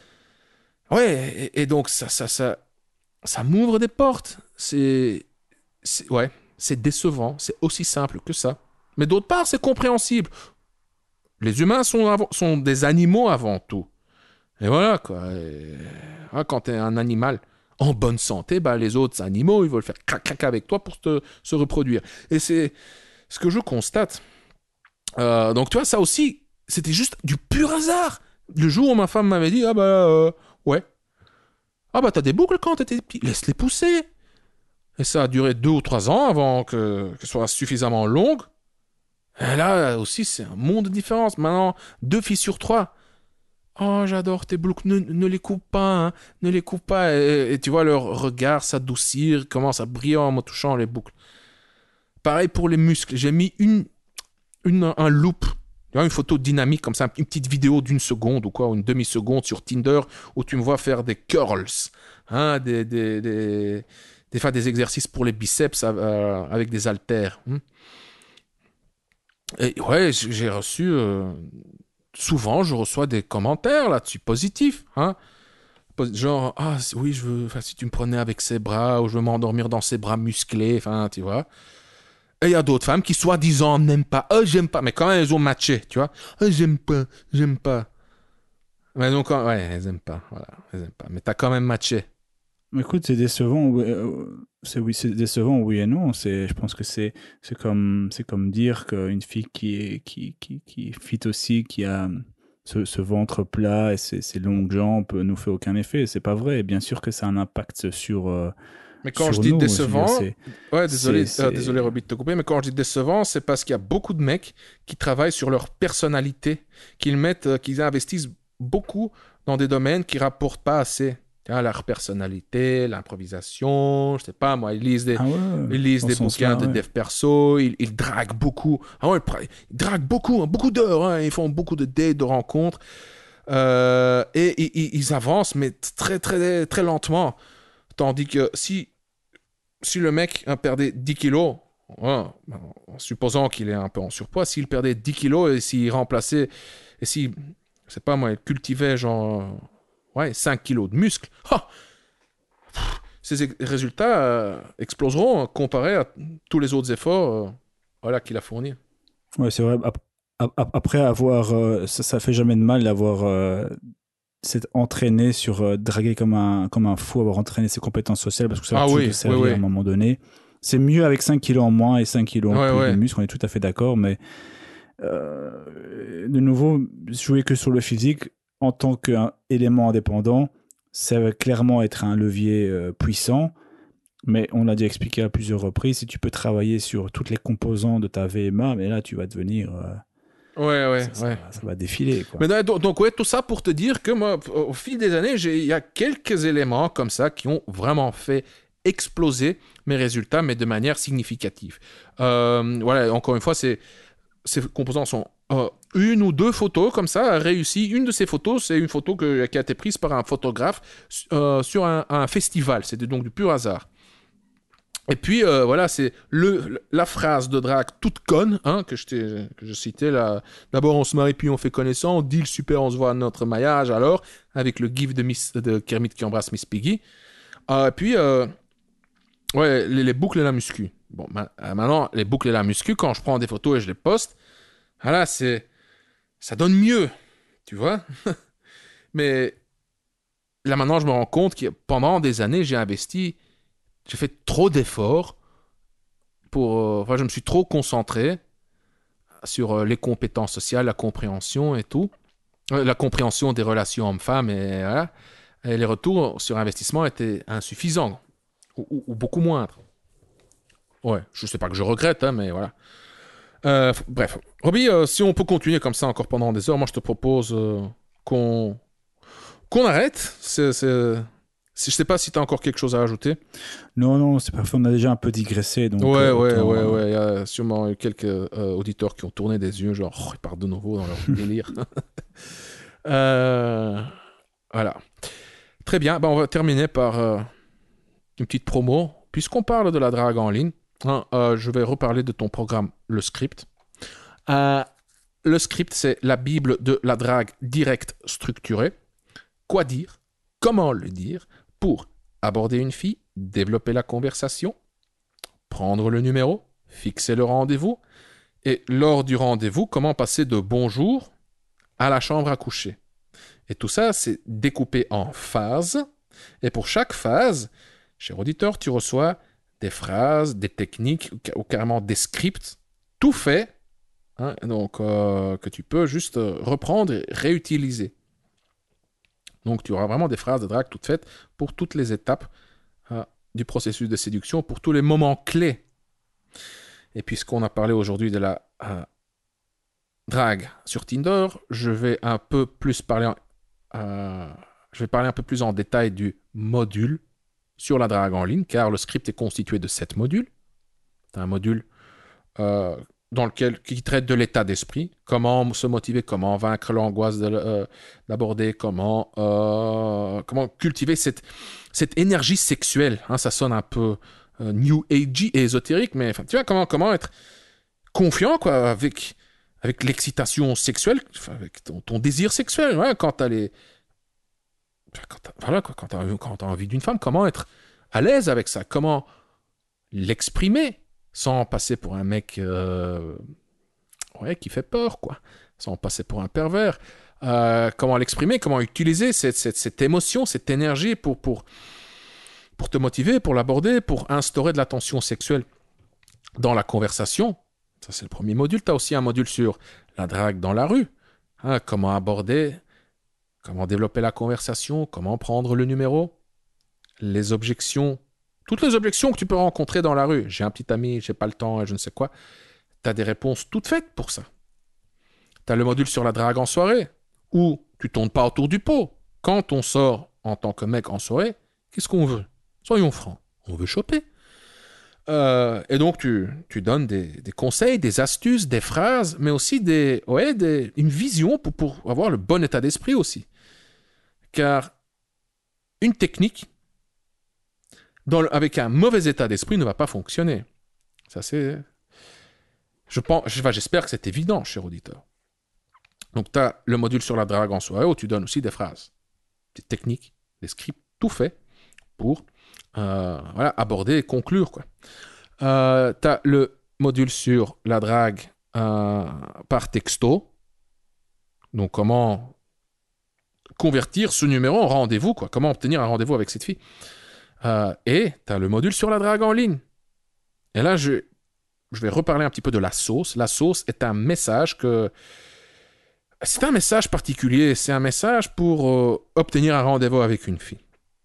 ouais, et, et donc ça, ça, ça, ça m'ouvre des portes. C'est, c'est, ouais, c'est décevant, c'est aussi simple que ça. Mais d'autre part, c'est compréhensible. Les humains sont, av- sont des animaux avant tout. Et voilà, quoi. Et, hein, quand tu es un animal en bonne santé, bah, les autres animaux, ils veulent faire crac-crac avec toi pour te, se reproduire. Et c'est ce que je constate. Euh, donc, tu vois, ça aussi, c'était juste du pur hasard. Le jour où ma femme m'avait dit, ah bah, euh, ouais. Ah bah, t'as des boucles quand t'étais petit, laisse-les pousser. Et ça a duré deux ou trois ans avant que, que ce soit suffisamment longue. Et là aussi, c'est un monde de différence. Maintenant, deux filles sur trois. Oh, j'adore tes boucles, ne, ne les coupe pas, hein. Ne les coupe pas. Et, et tu vois leur regard s'adoucir, commence à briller en me touchant les boucles. Pareil pour les muscles. J'ai mis une, une, un loop, tu vois, une photo dynamique comme ça, une petite vidéo d'une seconde ou quoi, ou une demi-seconde sur Tinder où tu me vois faire des curls, hein, des, des, des, des, fois des exercices pour les biceps euh, avec des haltères. Hein. Et ouais, j'ai reçu... Euh, souvent, je reçois des commentaires là-dessus positifs. Hein. Genre, ah oui, je veux, si tu me prenais avec ses bras, ou je veux m'endormir dans ses bras musclés, enfin, tu vois. Et il y a d'autres femmes qui, soi-disant, n'aiment pas. Oh, j'aime pas. Mais quand même, elles ont matché, tu vois. Oh, j'aime pas, j'aime pas. Mais donc, ouais, elles aiment pas. Voilà, elles aiment pas. Mais t'as quand même matché. Écoute, c'est décevant. Oui, euh, c'est oui, c'est décevant, oui et non. C'est, je pense que c'est, c'est comme, c'est comme dire qu'une fille qui est, qui, qui, qui est fit aussi, qui a ce, ce ventre plat et ces, ces longues jambes, nous fait aucun effet. C'est pas vrai. Et bien sûr que ça a un impact sur, euh, Mais quand je sur dis nous. Je veux dire, décevant, c'est, ouais, c'est, désolé, euh, désolé, c'est... Roby, de te couper, mais quand je dis décevant, c'est parce qu'il y a beaucoup de mecs qui travaillent sur leur personnalité, qu'ils mettent, euh, qu'ils investissent beaucoup dans des domaines qui rapportent pas assez. Tu vois, leur personnalité, l'improvisation, je sais pas, moi, ils lisent des, Ah ouais, ils lisent dans des ce bouquins sens-là, de ouais. dev perso, ils, ils draguent beaucoup. Ah ouais, ils draguent beaucoup, hein, beaucoup d'heures, hein, ils font beaucoup de dates, de rencontres, euh, et ils, ils avancent, mais très, très, très lentement. Tandis que si si le mec hein, perdait dix kilos, ouais, en supposant qu'il est un peu en surpoids, s'il perdait dix kilos et s'il remplaçait, et s'il, je sais pas moi, il cultivait genre, ouais, cinq kilos de muscles, ha, ses résultats euh, exploseront hein, comparé à tous les autres efforts euh, voilà, qu'il a fournis. Ouais, c'est vrai. Ap- ap- Après avoir, euh, ça, ça fait jamais de mal d'avoir euh, s'être entraîné sur euh, draguer comme un, comme un fou, avoir entraîné ses compétences sociales parce que ça va Ah toujours te oui, oui, servir à un oui. moment donné. C'est mieux avec cinq kilos en moins et cinq kilos en Ouais, plus de ouais. muscle, on est tout à fait d'accord, mais euh, de nouveau, jouer que sur le physique en tant qu'élément indépendant, ça va clairement être un levier euh, puissant. Mais on l'a déjà expliqué à plusieurs reprises, si tu peux travailler sur toutes les composants de ta V M A, mais là, tu vas devenir... euh, Ouais, ouais, ça, ça, ouais. va, ça va défiler, quoi. Mais donc, donc, ouais, tout ça pour te dire que moi, au fil des années, il y a quelques éléments comme ça qui ont vraiment fait exploser mes résultats, mais de manière significative. Euh, voilà, encore une fois, c'est, ces composants sont euh, une ou deux photos comme ça réussies. Une de ces photos, c'est une photo que, qui a été prise par un photographe euh, sur un, un festival. C'était donc du pur hasard. Et puis euh, voilà, c'est le, la phrase de drague toute conne hein, que, je que je citais là. D'abord on se marie puis on fait connaissance, deal super, on se voit à notre maillage alors, avec le gif de, Miss, de Kermit qui embrasse Miss Piggy. Euh, et puis, euh, ouais, les, les boucles et la muscu. Bon, ma, maintenant, les boucles et la muscu, quand je prends des photos et je les poste, voilà, c'est, ça donne mieux, tu vois. Mais là maintenant, je me rends compte que pendant des années, j'ai investi, j'ai fait trop d'efforts pour, euh, enfin, je me suis trop concentré sur euh, les compétences sociales, la compréhension et tout, euh, la compréhension des relations hommes-femmes et, voilà. Et les retours sur investissement étaient insuffisants ou, ou, ou beaucoup moindres. Ouais, je sais pas que je regrette, hein, mais voilà. Euh, bref, Roby, euh, si on peut continuer comme ça encore pendant des heures, moi je te propose euh, qu'on qu'on arrête. C'est, c'est... Je sais pas si tu as encore quelque chose à ajouter. Non, non, c'est parfait. On a déjà un peu digressé, donc Ouais, euh, ouais, autant. ouais, euh, ouais. Il y a sûrement eu quelques euh, auditeurs qui ont tourné des yeux, genre, oh, ils partent de nouveau dans leur délire. euh, voilà. Très bien. Ben, on va terminer par euh, une petite promo. Puisqu'on parle de la drague en ligne, hein, euh, je vais reparler de ton programme, le script. Euh, le script, c'est la Bible de la drague directe structurée. Quoi dire, comment le dire, pour aborder une fille, développer la conversation, prendre le numéro, fixer le rendez-vous, et lors du rendez-vous, comment passer de bonjour à la chambre à coucher. Et tout ça, c'est découpé en phases. Et pour chaque phase, cher auditeur, tu reçois des phrases, des techniques, ou carrément des scripts, tout fait, hein, donc, euh, que tu peux juste reprendre et réutiliser. Donc, tu auras vraiment des phrases de drague toutes faites pour toutes les étapes euh, du processus de séduction, pour tous les moments clés. Et puisqu'on a parlé aujourd'hui de la euh, drague sur Tinder, je vais un peu plus parler en, euh, je vais parler un peu plus en détail du module sur la drague en ligne, car le script est constitué de sept modules. C'est un module euh, dans lequel, qui traite de l'état d'esprit, comment se motiver, comment vaincre l'angoisse de, euh, d'aborder, comment, euh, comment cultiver cette, cette énergie sexuelle. Hein, ça sonne un peu euh, new age et ésotérique, mais tu vois, comment, comment être confiant quoi, avec, avec l'excitation sexuelle, avec ton, ton désir sexuel, ouais, quand t'as les... Quand t'as, voilà, quoi, quand t'as, quand t'as envie d'une femme, comment être à l'aise avec ça, comment l'exprimer sans passer pour un mec euh, ouais, qui fait peur, quoi, sans passer pour un pervers. Euh, comment l'exprimer, comment utiliser cette, cette, cette émotion, cette énergie pour, pour, pour te motiver, pour l'aborder, pour instaurer de la tension sexuelle dans la conversation. Ça, c'est le premier module. Tu as aussi un module sur la drague dans la rue. Hein, comment aborder, comment développer la conversation, comment prendre le numéro, les objections, toutes les objections que tu peux rencontrer dans la rue. J'ai un petit ami, j'ai pas le temps, je ne sais quoi. Tu as des réponses toutes faites pour ça. Tu as le module sur la drague en soirée, où tu tournes pas autour du pot. Quand on sort en tant que mec en soirée, qu'est-ce qu'on veut? Soyons francs, on veut choper. Euh, et donc, tu, tu donnes des, des conseils, des astuces, des phrases, mais aussi des, ouais, des, une vision pour, pour avoir le bon état d'esprit aussi. Car une technique dans le, avec un mauvais état d'esprit ne va pas fonctionner. Ça, c'est... Je pense, j'espère que c'est évident, cher auditeur. Donc, tu as le module sur la drague en soirée où tu donnes aussi des phrases, des techniques, des scripts, tout fait pour euh, voilà, aborder et conclure, quoi. Euh, tu as le module sur la drague euh, par texto. Donc, comment convertir ce numéro en rendez-vous, quoi. Comment obtenir un rendez-vous avec cette fille. Euh, et tu as le module sur la drague en ligne. Et là, je, je vais reparler un petit peu de la sauce. La sauce est un message que... C'est un message particulier. C'est un message pour euh, obtenir un rendez-vous avec une fille.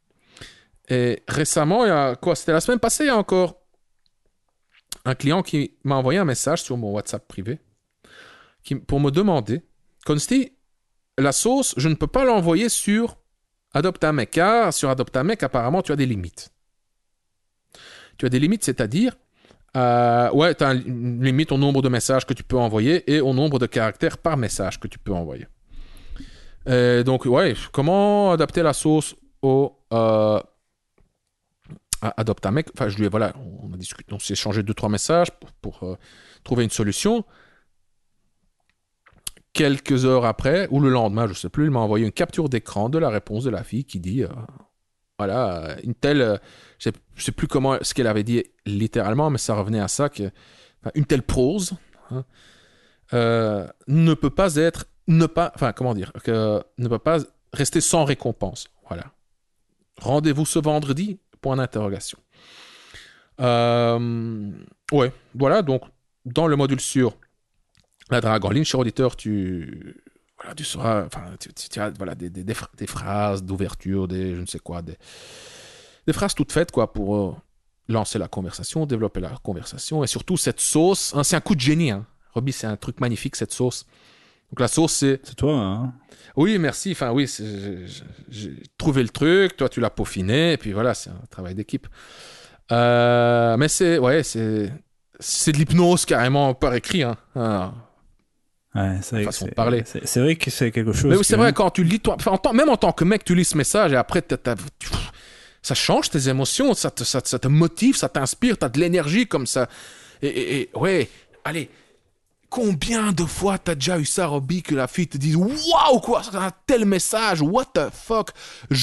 Et récemment, il y a quoi? C'était la semaine passée, il y a encore un client qui m'a envoyé un message sur mon WhatsApp privé qui, pour me demander, Consti, la sauce, je ne peux pas l'envoyer sur Adopte un mec, car sur Adopte un mec, apparemment, tu as des limites. Tu as des limites, c'est-à-dire, euh, ouais, tu as une limite au nombre de messages que tu peux envoyer et au nombre de caractères par message que tu peux envoyer. Et donc, ouais, comment adapter la sauce au... Euh, Adopte un mec, enfin je lui ai, voilà, on a discuté, on s'est échangé deux trois messages pour, pour euh, trouver une solution. Quelques heures après, ou le lendemain, je sais plus, il m'a envoyé une capture d'écran de la réponse de la fille qui dit, euh, voilà, une telle, euh, je, sais, je sais plus comment, ce qu'elle avait dit littéralement, mais ça revenait à ça, que, enfin, une telle prose hein, euh, ne peut pas être, ne pas, enfin comment dire, que, ne peut pas rester sans récompense. Voilà. Rendez-vous ce vendredi. Point d'interrogation. Euh, ouais, voilà, donc dans le module sur la drague en ligne, cher auditeur, tu, voilà, tu sauras, enfin, tu, tu, tu as voilà, des, des, des, des phrases d'ouverture, des je ne sais quoi, des, des phrases toutes faites quoi, pour euh, lancer la conversation, développer la conversation, et surtout cette sauce, hein, c'est un coup de génie, hein. Robbie, c'est un truc magnifique cette sauce. Donc la sauce, c'est... C'est toi, hein? Oui, merci. Enfin, oui, j'ai, j'ai trouvé le truc, toi, tu l'as peaufiné, et puis voilà, c'est un travail d'équipe. Euh, mais c'est, ouais, c'est, c'est de l'hypnose carrément par écrit, hein. Ah, ouais, c'est vrai, façon c'est, de parler. C'est, c'est vrai que c'est quelque chose. Mais que... c'est vrai, quand tu lis, toi, enfin, en tant, même en tant que mec, tu lis ce message, et après, t'as, t'as, tu, ça change tes émotions, ça te, ça, ça te motive, ça t'inspire, t'as de l'énergie comme ça. Et, et, et ouais, allez. Combien de fois t'as déjà eu ça, Robbie, que la fille te dise « Waouh, quoi, c'est un tel message, what the fuck ?» Juste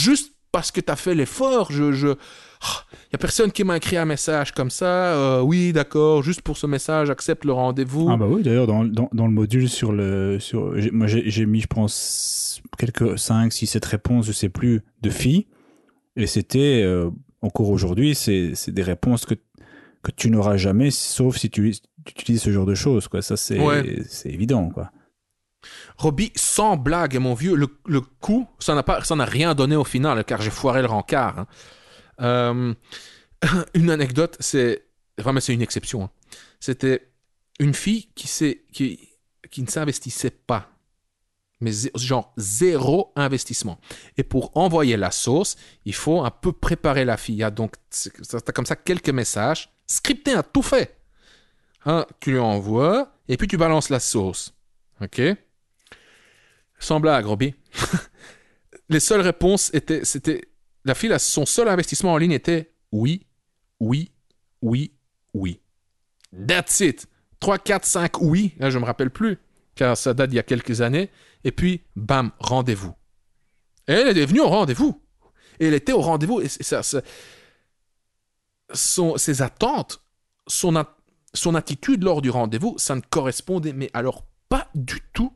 parce que tu as fait l'effort. Je, je... Il n'y a personne qui m'a écrit un message comme ça. Euh, oui, d'accord, juste pour ce message, accepte le rendez-vous. Ah bah oui, d'ailleurs, dans, dans, dans le module sur le... Sur, j'ai, moi, j'ai, j'ai mis, je pense, quelques cinq, six, sept réponses, je sais plus, de filles. Et c'était, euh, encore aujourd'hui, c'est, c'est des réponses que, que tu n'auras jamais, sauf si tu, tu utilises ce genre de choses, quoi. Ça, c'est, Ouais. c'est évident, quoi. Robbie, sans blague, mon vieux, le, le coup, ça n'a pas, ça n'a rien donné au final, car j'ai foiré le rencard. Hein. Euh, une anecdote, c'est, vraiment, c'est une exception. Hein. C'était une fille qui, s'est, qui, qui ne s'investissait pas, mais zé, genre zéro investissement. Et pour envoyer la sauce, il faut un peu préparer la fille. Hein. Donc, t'as comme ça quelques messages, scriptés, hein, tout fait. Hein, tu lui envoies, et puis tu balances la sauce. OK? Sans blague, Robbie. Les seules réponses étaient, c'était, la fille, son seul investissement en ligne était oui, oui, oui, oui. That's it. trois, quatre, cinq oui, là, je ne me rappelle plus, car ça date d'il y a quelques années. Et puis, bam, rendez-vous. Et elle est venue au rendez-vous. Et elle était au rendez-vous. Et ça, ça, son, ses attentes, son, a, son attitude lors du rendez-vous, ça ne correspondait, mais alors pas du tout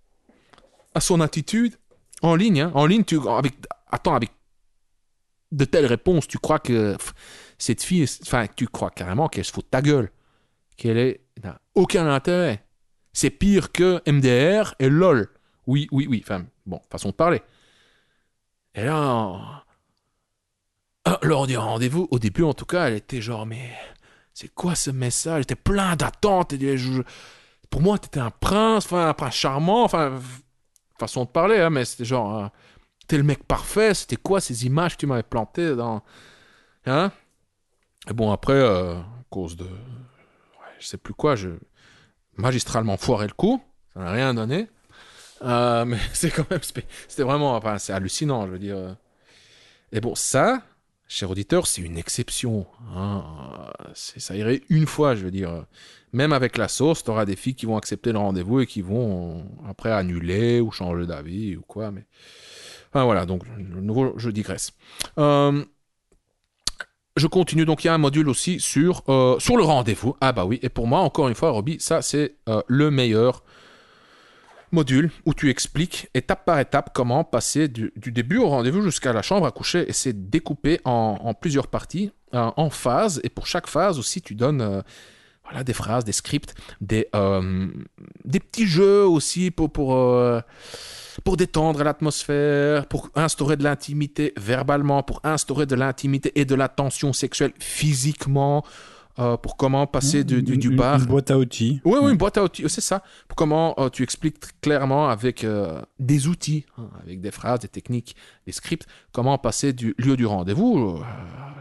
à son attitude en ligne. Hein. En ligne, tu, avec, attends, avec de telles réponses, tu crois que pff, cette fille, enfin, tu crois carrément qu'elle se fout de ta gueule, qu'elle est, n'a aucun intérêt. C'est pire que M D R et LOL. Oui, oui, oui. Enfin, bon, façon de parler. Et là, euh, lors du rendez-vous, au début en tout cas, elle était genre, mais c'est quoi ce message? Elle était plein d'attentes. Et je, pour moi, t'étais un prince, enfin, un prince charmant, enfin, façon de parler, hein, mais c'était genre, euh, t'es le mec parfait. C'était quoi ces images que tu m'avais plantées dans, hein? Et bon, après, euh, à cause de, ouais, je sais plus quoi, je magistralement foiré le coup. Ça n'a rien donné. Euh, mais c'est quand même, c'était vraiment, enfin, c'est hallucinant, je veux dire. Et bon, ça, cher auditeur, c'est une exception. Hein. C'est, ça irait une fois, je veux dire. Même avec la sauce, tu auras des filles qui vont accepter le rendez-vous et qui vont après annuler ou changer d'avis ou quoi. Mais enfin voilà, donc de nouveau, je digresse. Euh, je continue, donc il y a un module aussi sur, euh, sur le rendez-vous. Ah bah oui, et pour moi, encore une fois, Robbie, ça c'est euh, le meilleur module où tu expliques étape par étape comment passer du, du début au rendez-vous jusqu'à la chambre à coucher, et c'est découpé en, en plusieurs parties, euh, en phases, et pour chaque phase aussi tu donnes euh, voilà, des phrases, des scripts, des, euh, des petits jeux aussi pour, pour, euh, pour détendre l'atmosphère, pour instaurer de l'intimité verbalement, pour instaurer de l'intimité et de la tension sexuelle physiquement. Euh, pour comment passer du, du, du une, bar. Une boîte à outils. Oui, oui, une boîte à outils, c'est ça. Pour comment euh, tu expliques clairement avec euh, des outils, hein, avec des phrases, des techniques, des scripts, comment passer du lieu du rendez-vous euh,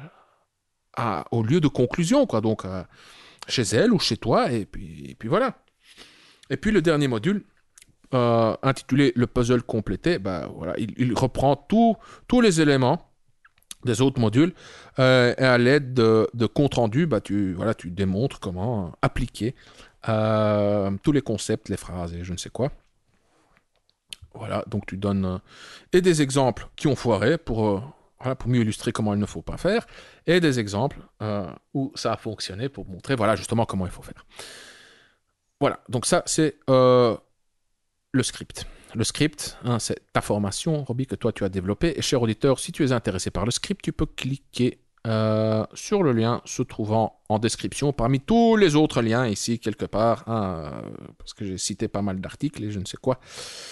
à, au lieu de conclusion, quoi. Donc, euh, chez elle ou chez toi, et puis, et puis voilà. Et puis le dernier module, euh, intitulé Le puzzle complété, bah, voilà, il, il reprend tout, tous les éléments des autres modules, euh, et à l'aide de, de comptes rendus, bah, tu, voilà, tu démontres comment appliquer euh, tous les concepts, les phrases et je ne sais quoi. Voilà, donc tu donnes euh, et des exemples qui ont foiré pour, euh, voilà, pour mieux illustrer comment il ne faut pas faire, et des exemples euh, où ça a fonctionné pour montrer voilà, justement comment il faut faire. Voilà, donc ça c'est euh, le script. Le script, hein, c'est ta formation, Robbie, que toi tu as développée. Et cher auditeur, si tu es intéressé par le script, tu peux cliquer euh, sur le lien se trouvant en description, parmi tous les autres liens ici, quelque part, hein, parce que j'ai cité pas mal d'articles et je ne sais quoi.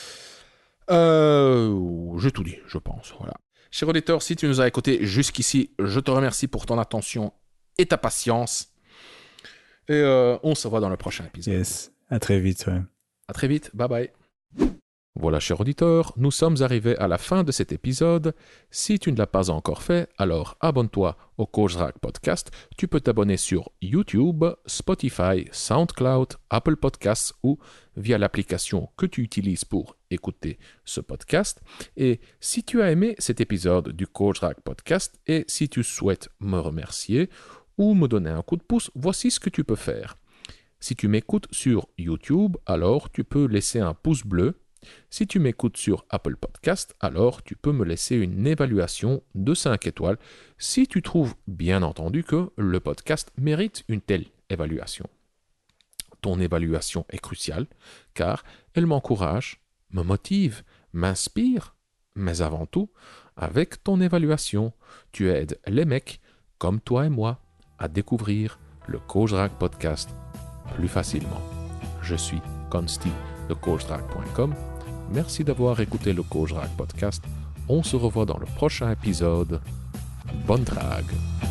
Euh, j'ai tout dit, je pense. Voilà. Cher auditeur, si tu nous as écouté jusqu'ici, je te remercie pour ton attention et ta patience. Et euh, on se voit dans le prochain épisode. Yes, à très vite. Ouais. À très vite, bye bye. Voilà, cher auditeur, nous sommes arrivés à la fin de cet épisode. Si tu ne l'as pas encore fait, alors abonne-toi au CoachRack Podcast. Tu peux t'abonner sur YouTube, Spotify, SoundCloud, Apple Podcasts ou via l'application que tu utilises pour écouter ce podcast. Et si tu as aimé cet épisode du CoachRack Podcast et si tu souhaites me remercier ou me donner un coup de pouce, voici ce que tu peux faire. Si tu m'écoutes sur YouTube, alors tu peux laisser un pouce bleu Si tu m'écoutes sur Apple Podcast, alors tu peux me laisser une évaluation de cinq étoiles si tu trouves bien entendu que le podcast mérite une telle évaluation. Ton évaluation est cruciale car elle m'encourage, me motive, m'inspire, mais avant tout, avec ton évaluation, tu aides les mecs comme toi et moi à découvrir le CoachDrag Podcast plus facilement. Je suis Consti de coach drag point com. Merci d'avoir écouté le CoachDrag Podcast. On se revoit dans le prochain épisode. Bonne drague!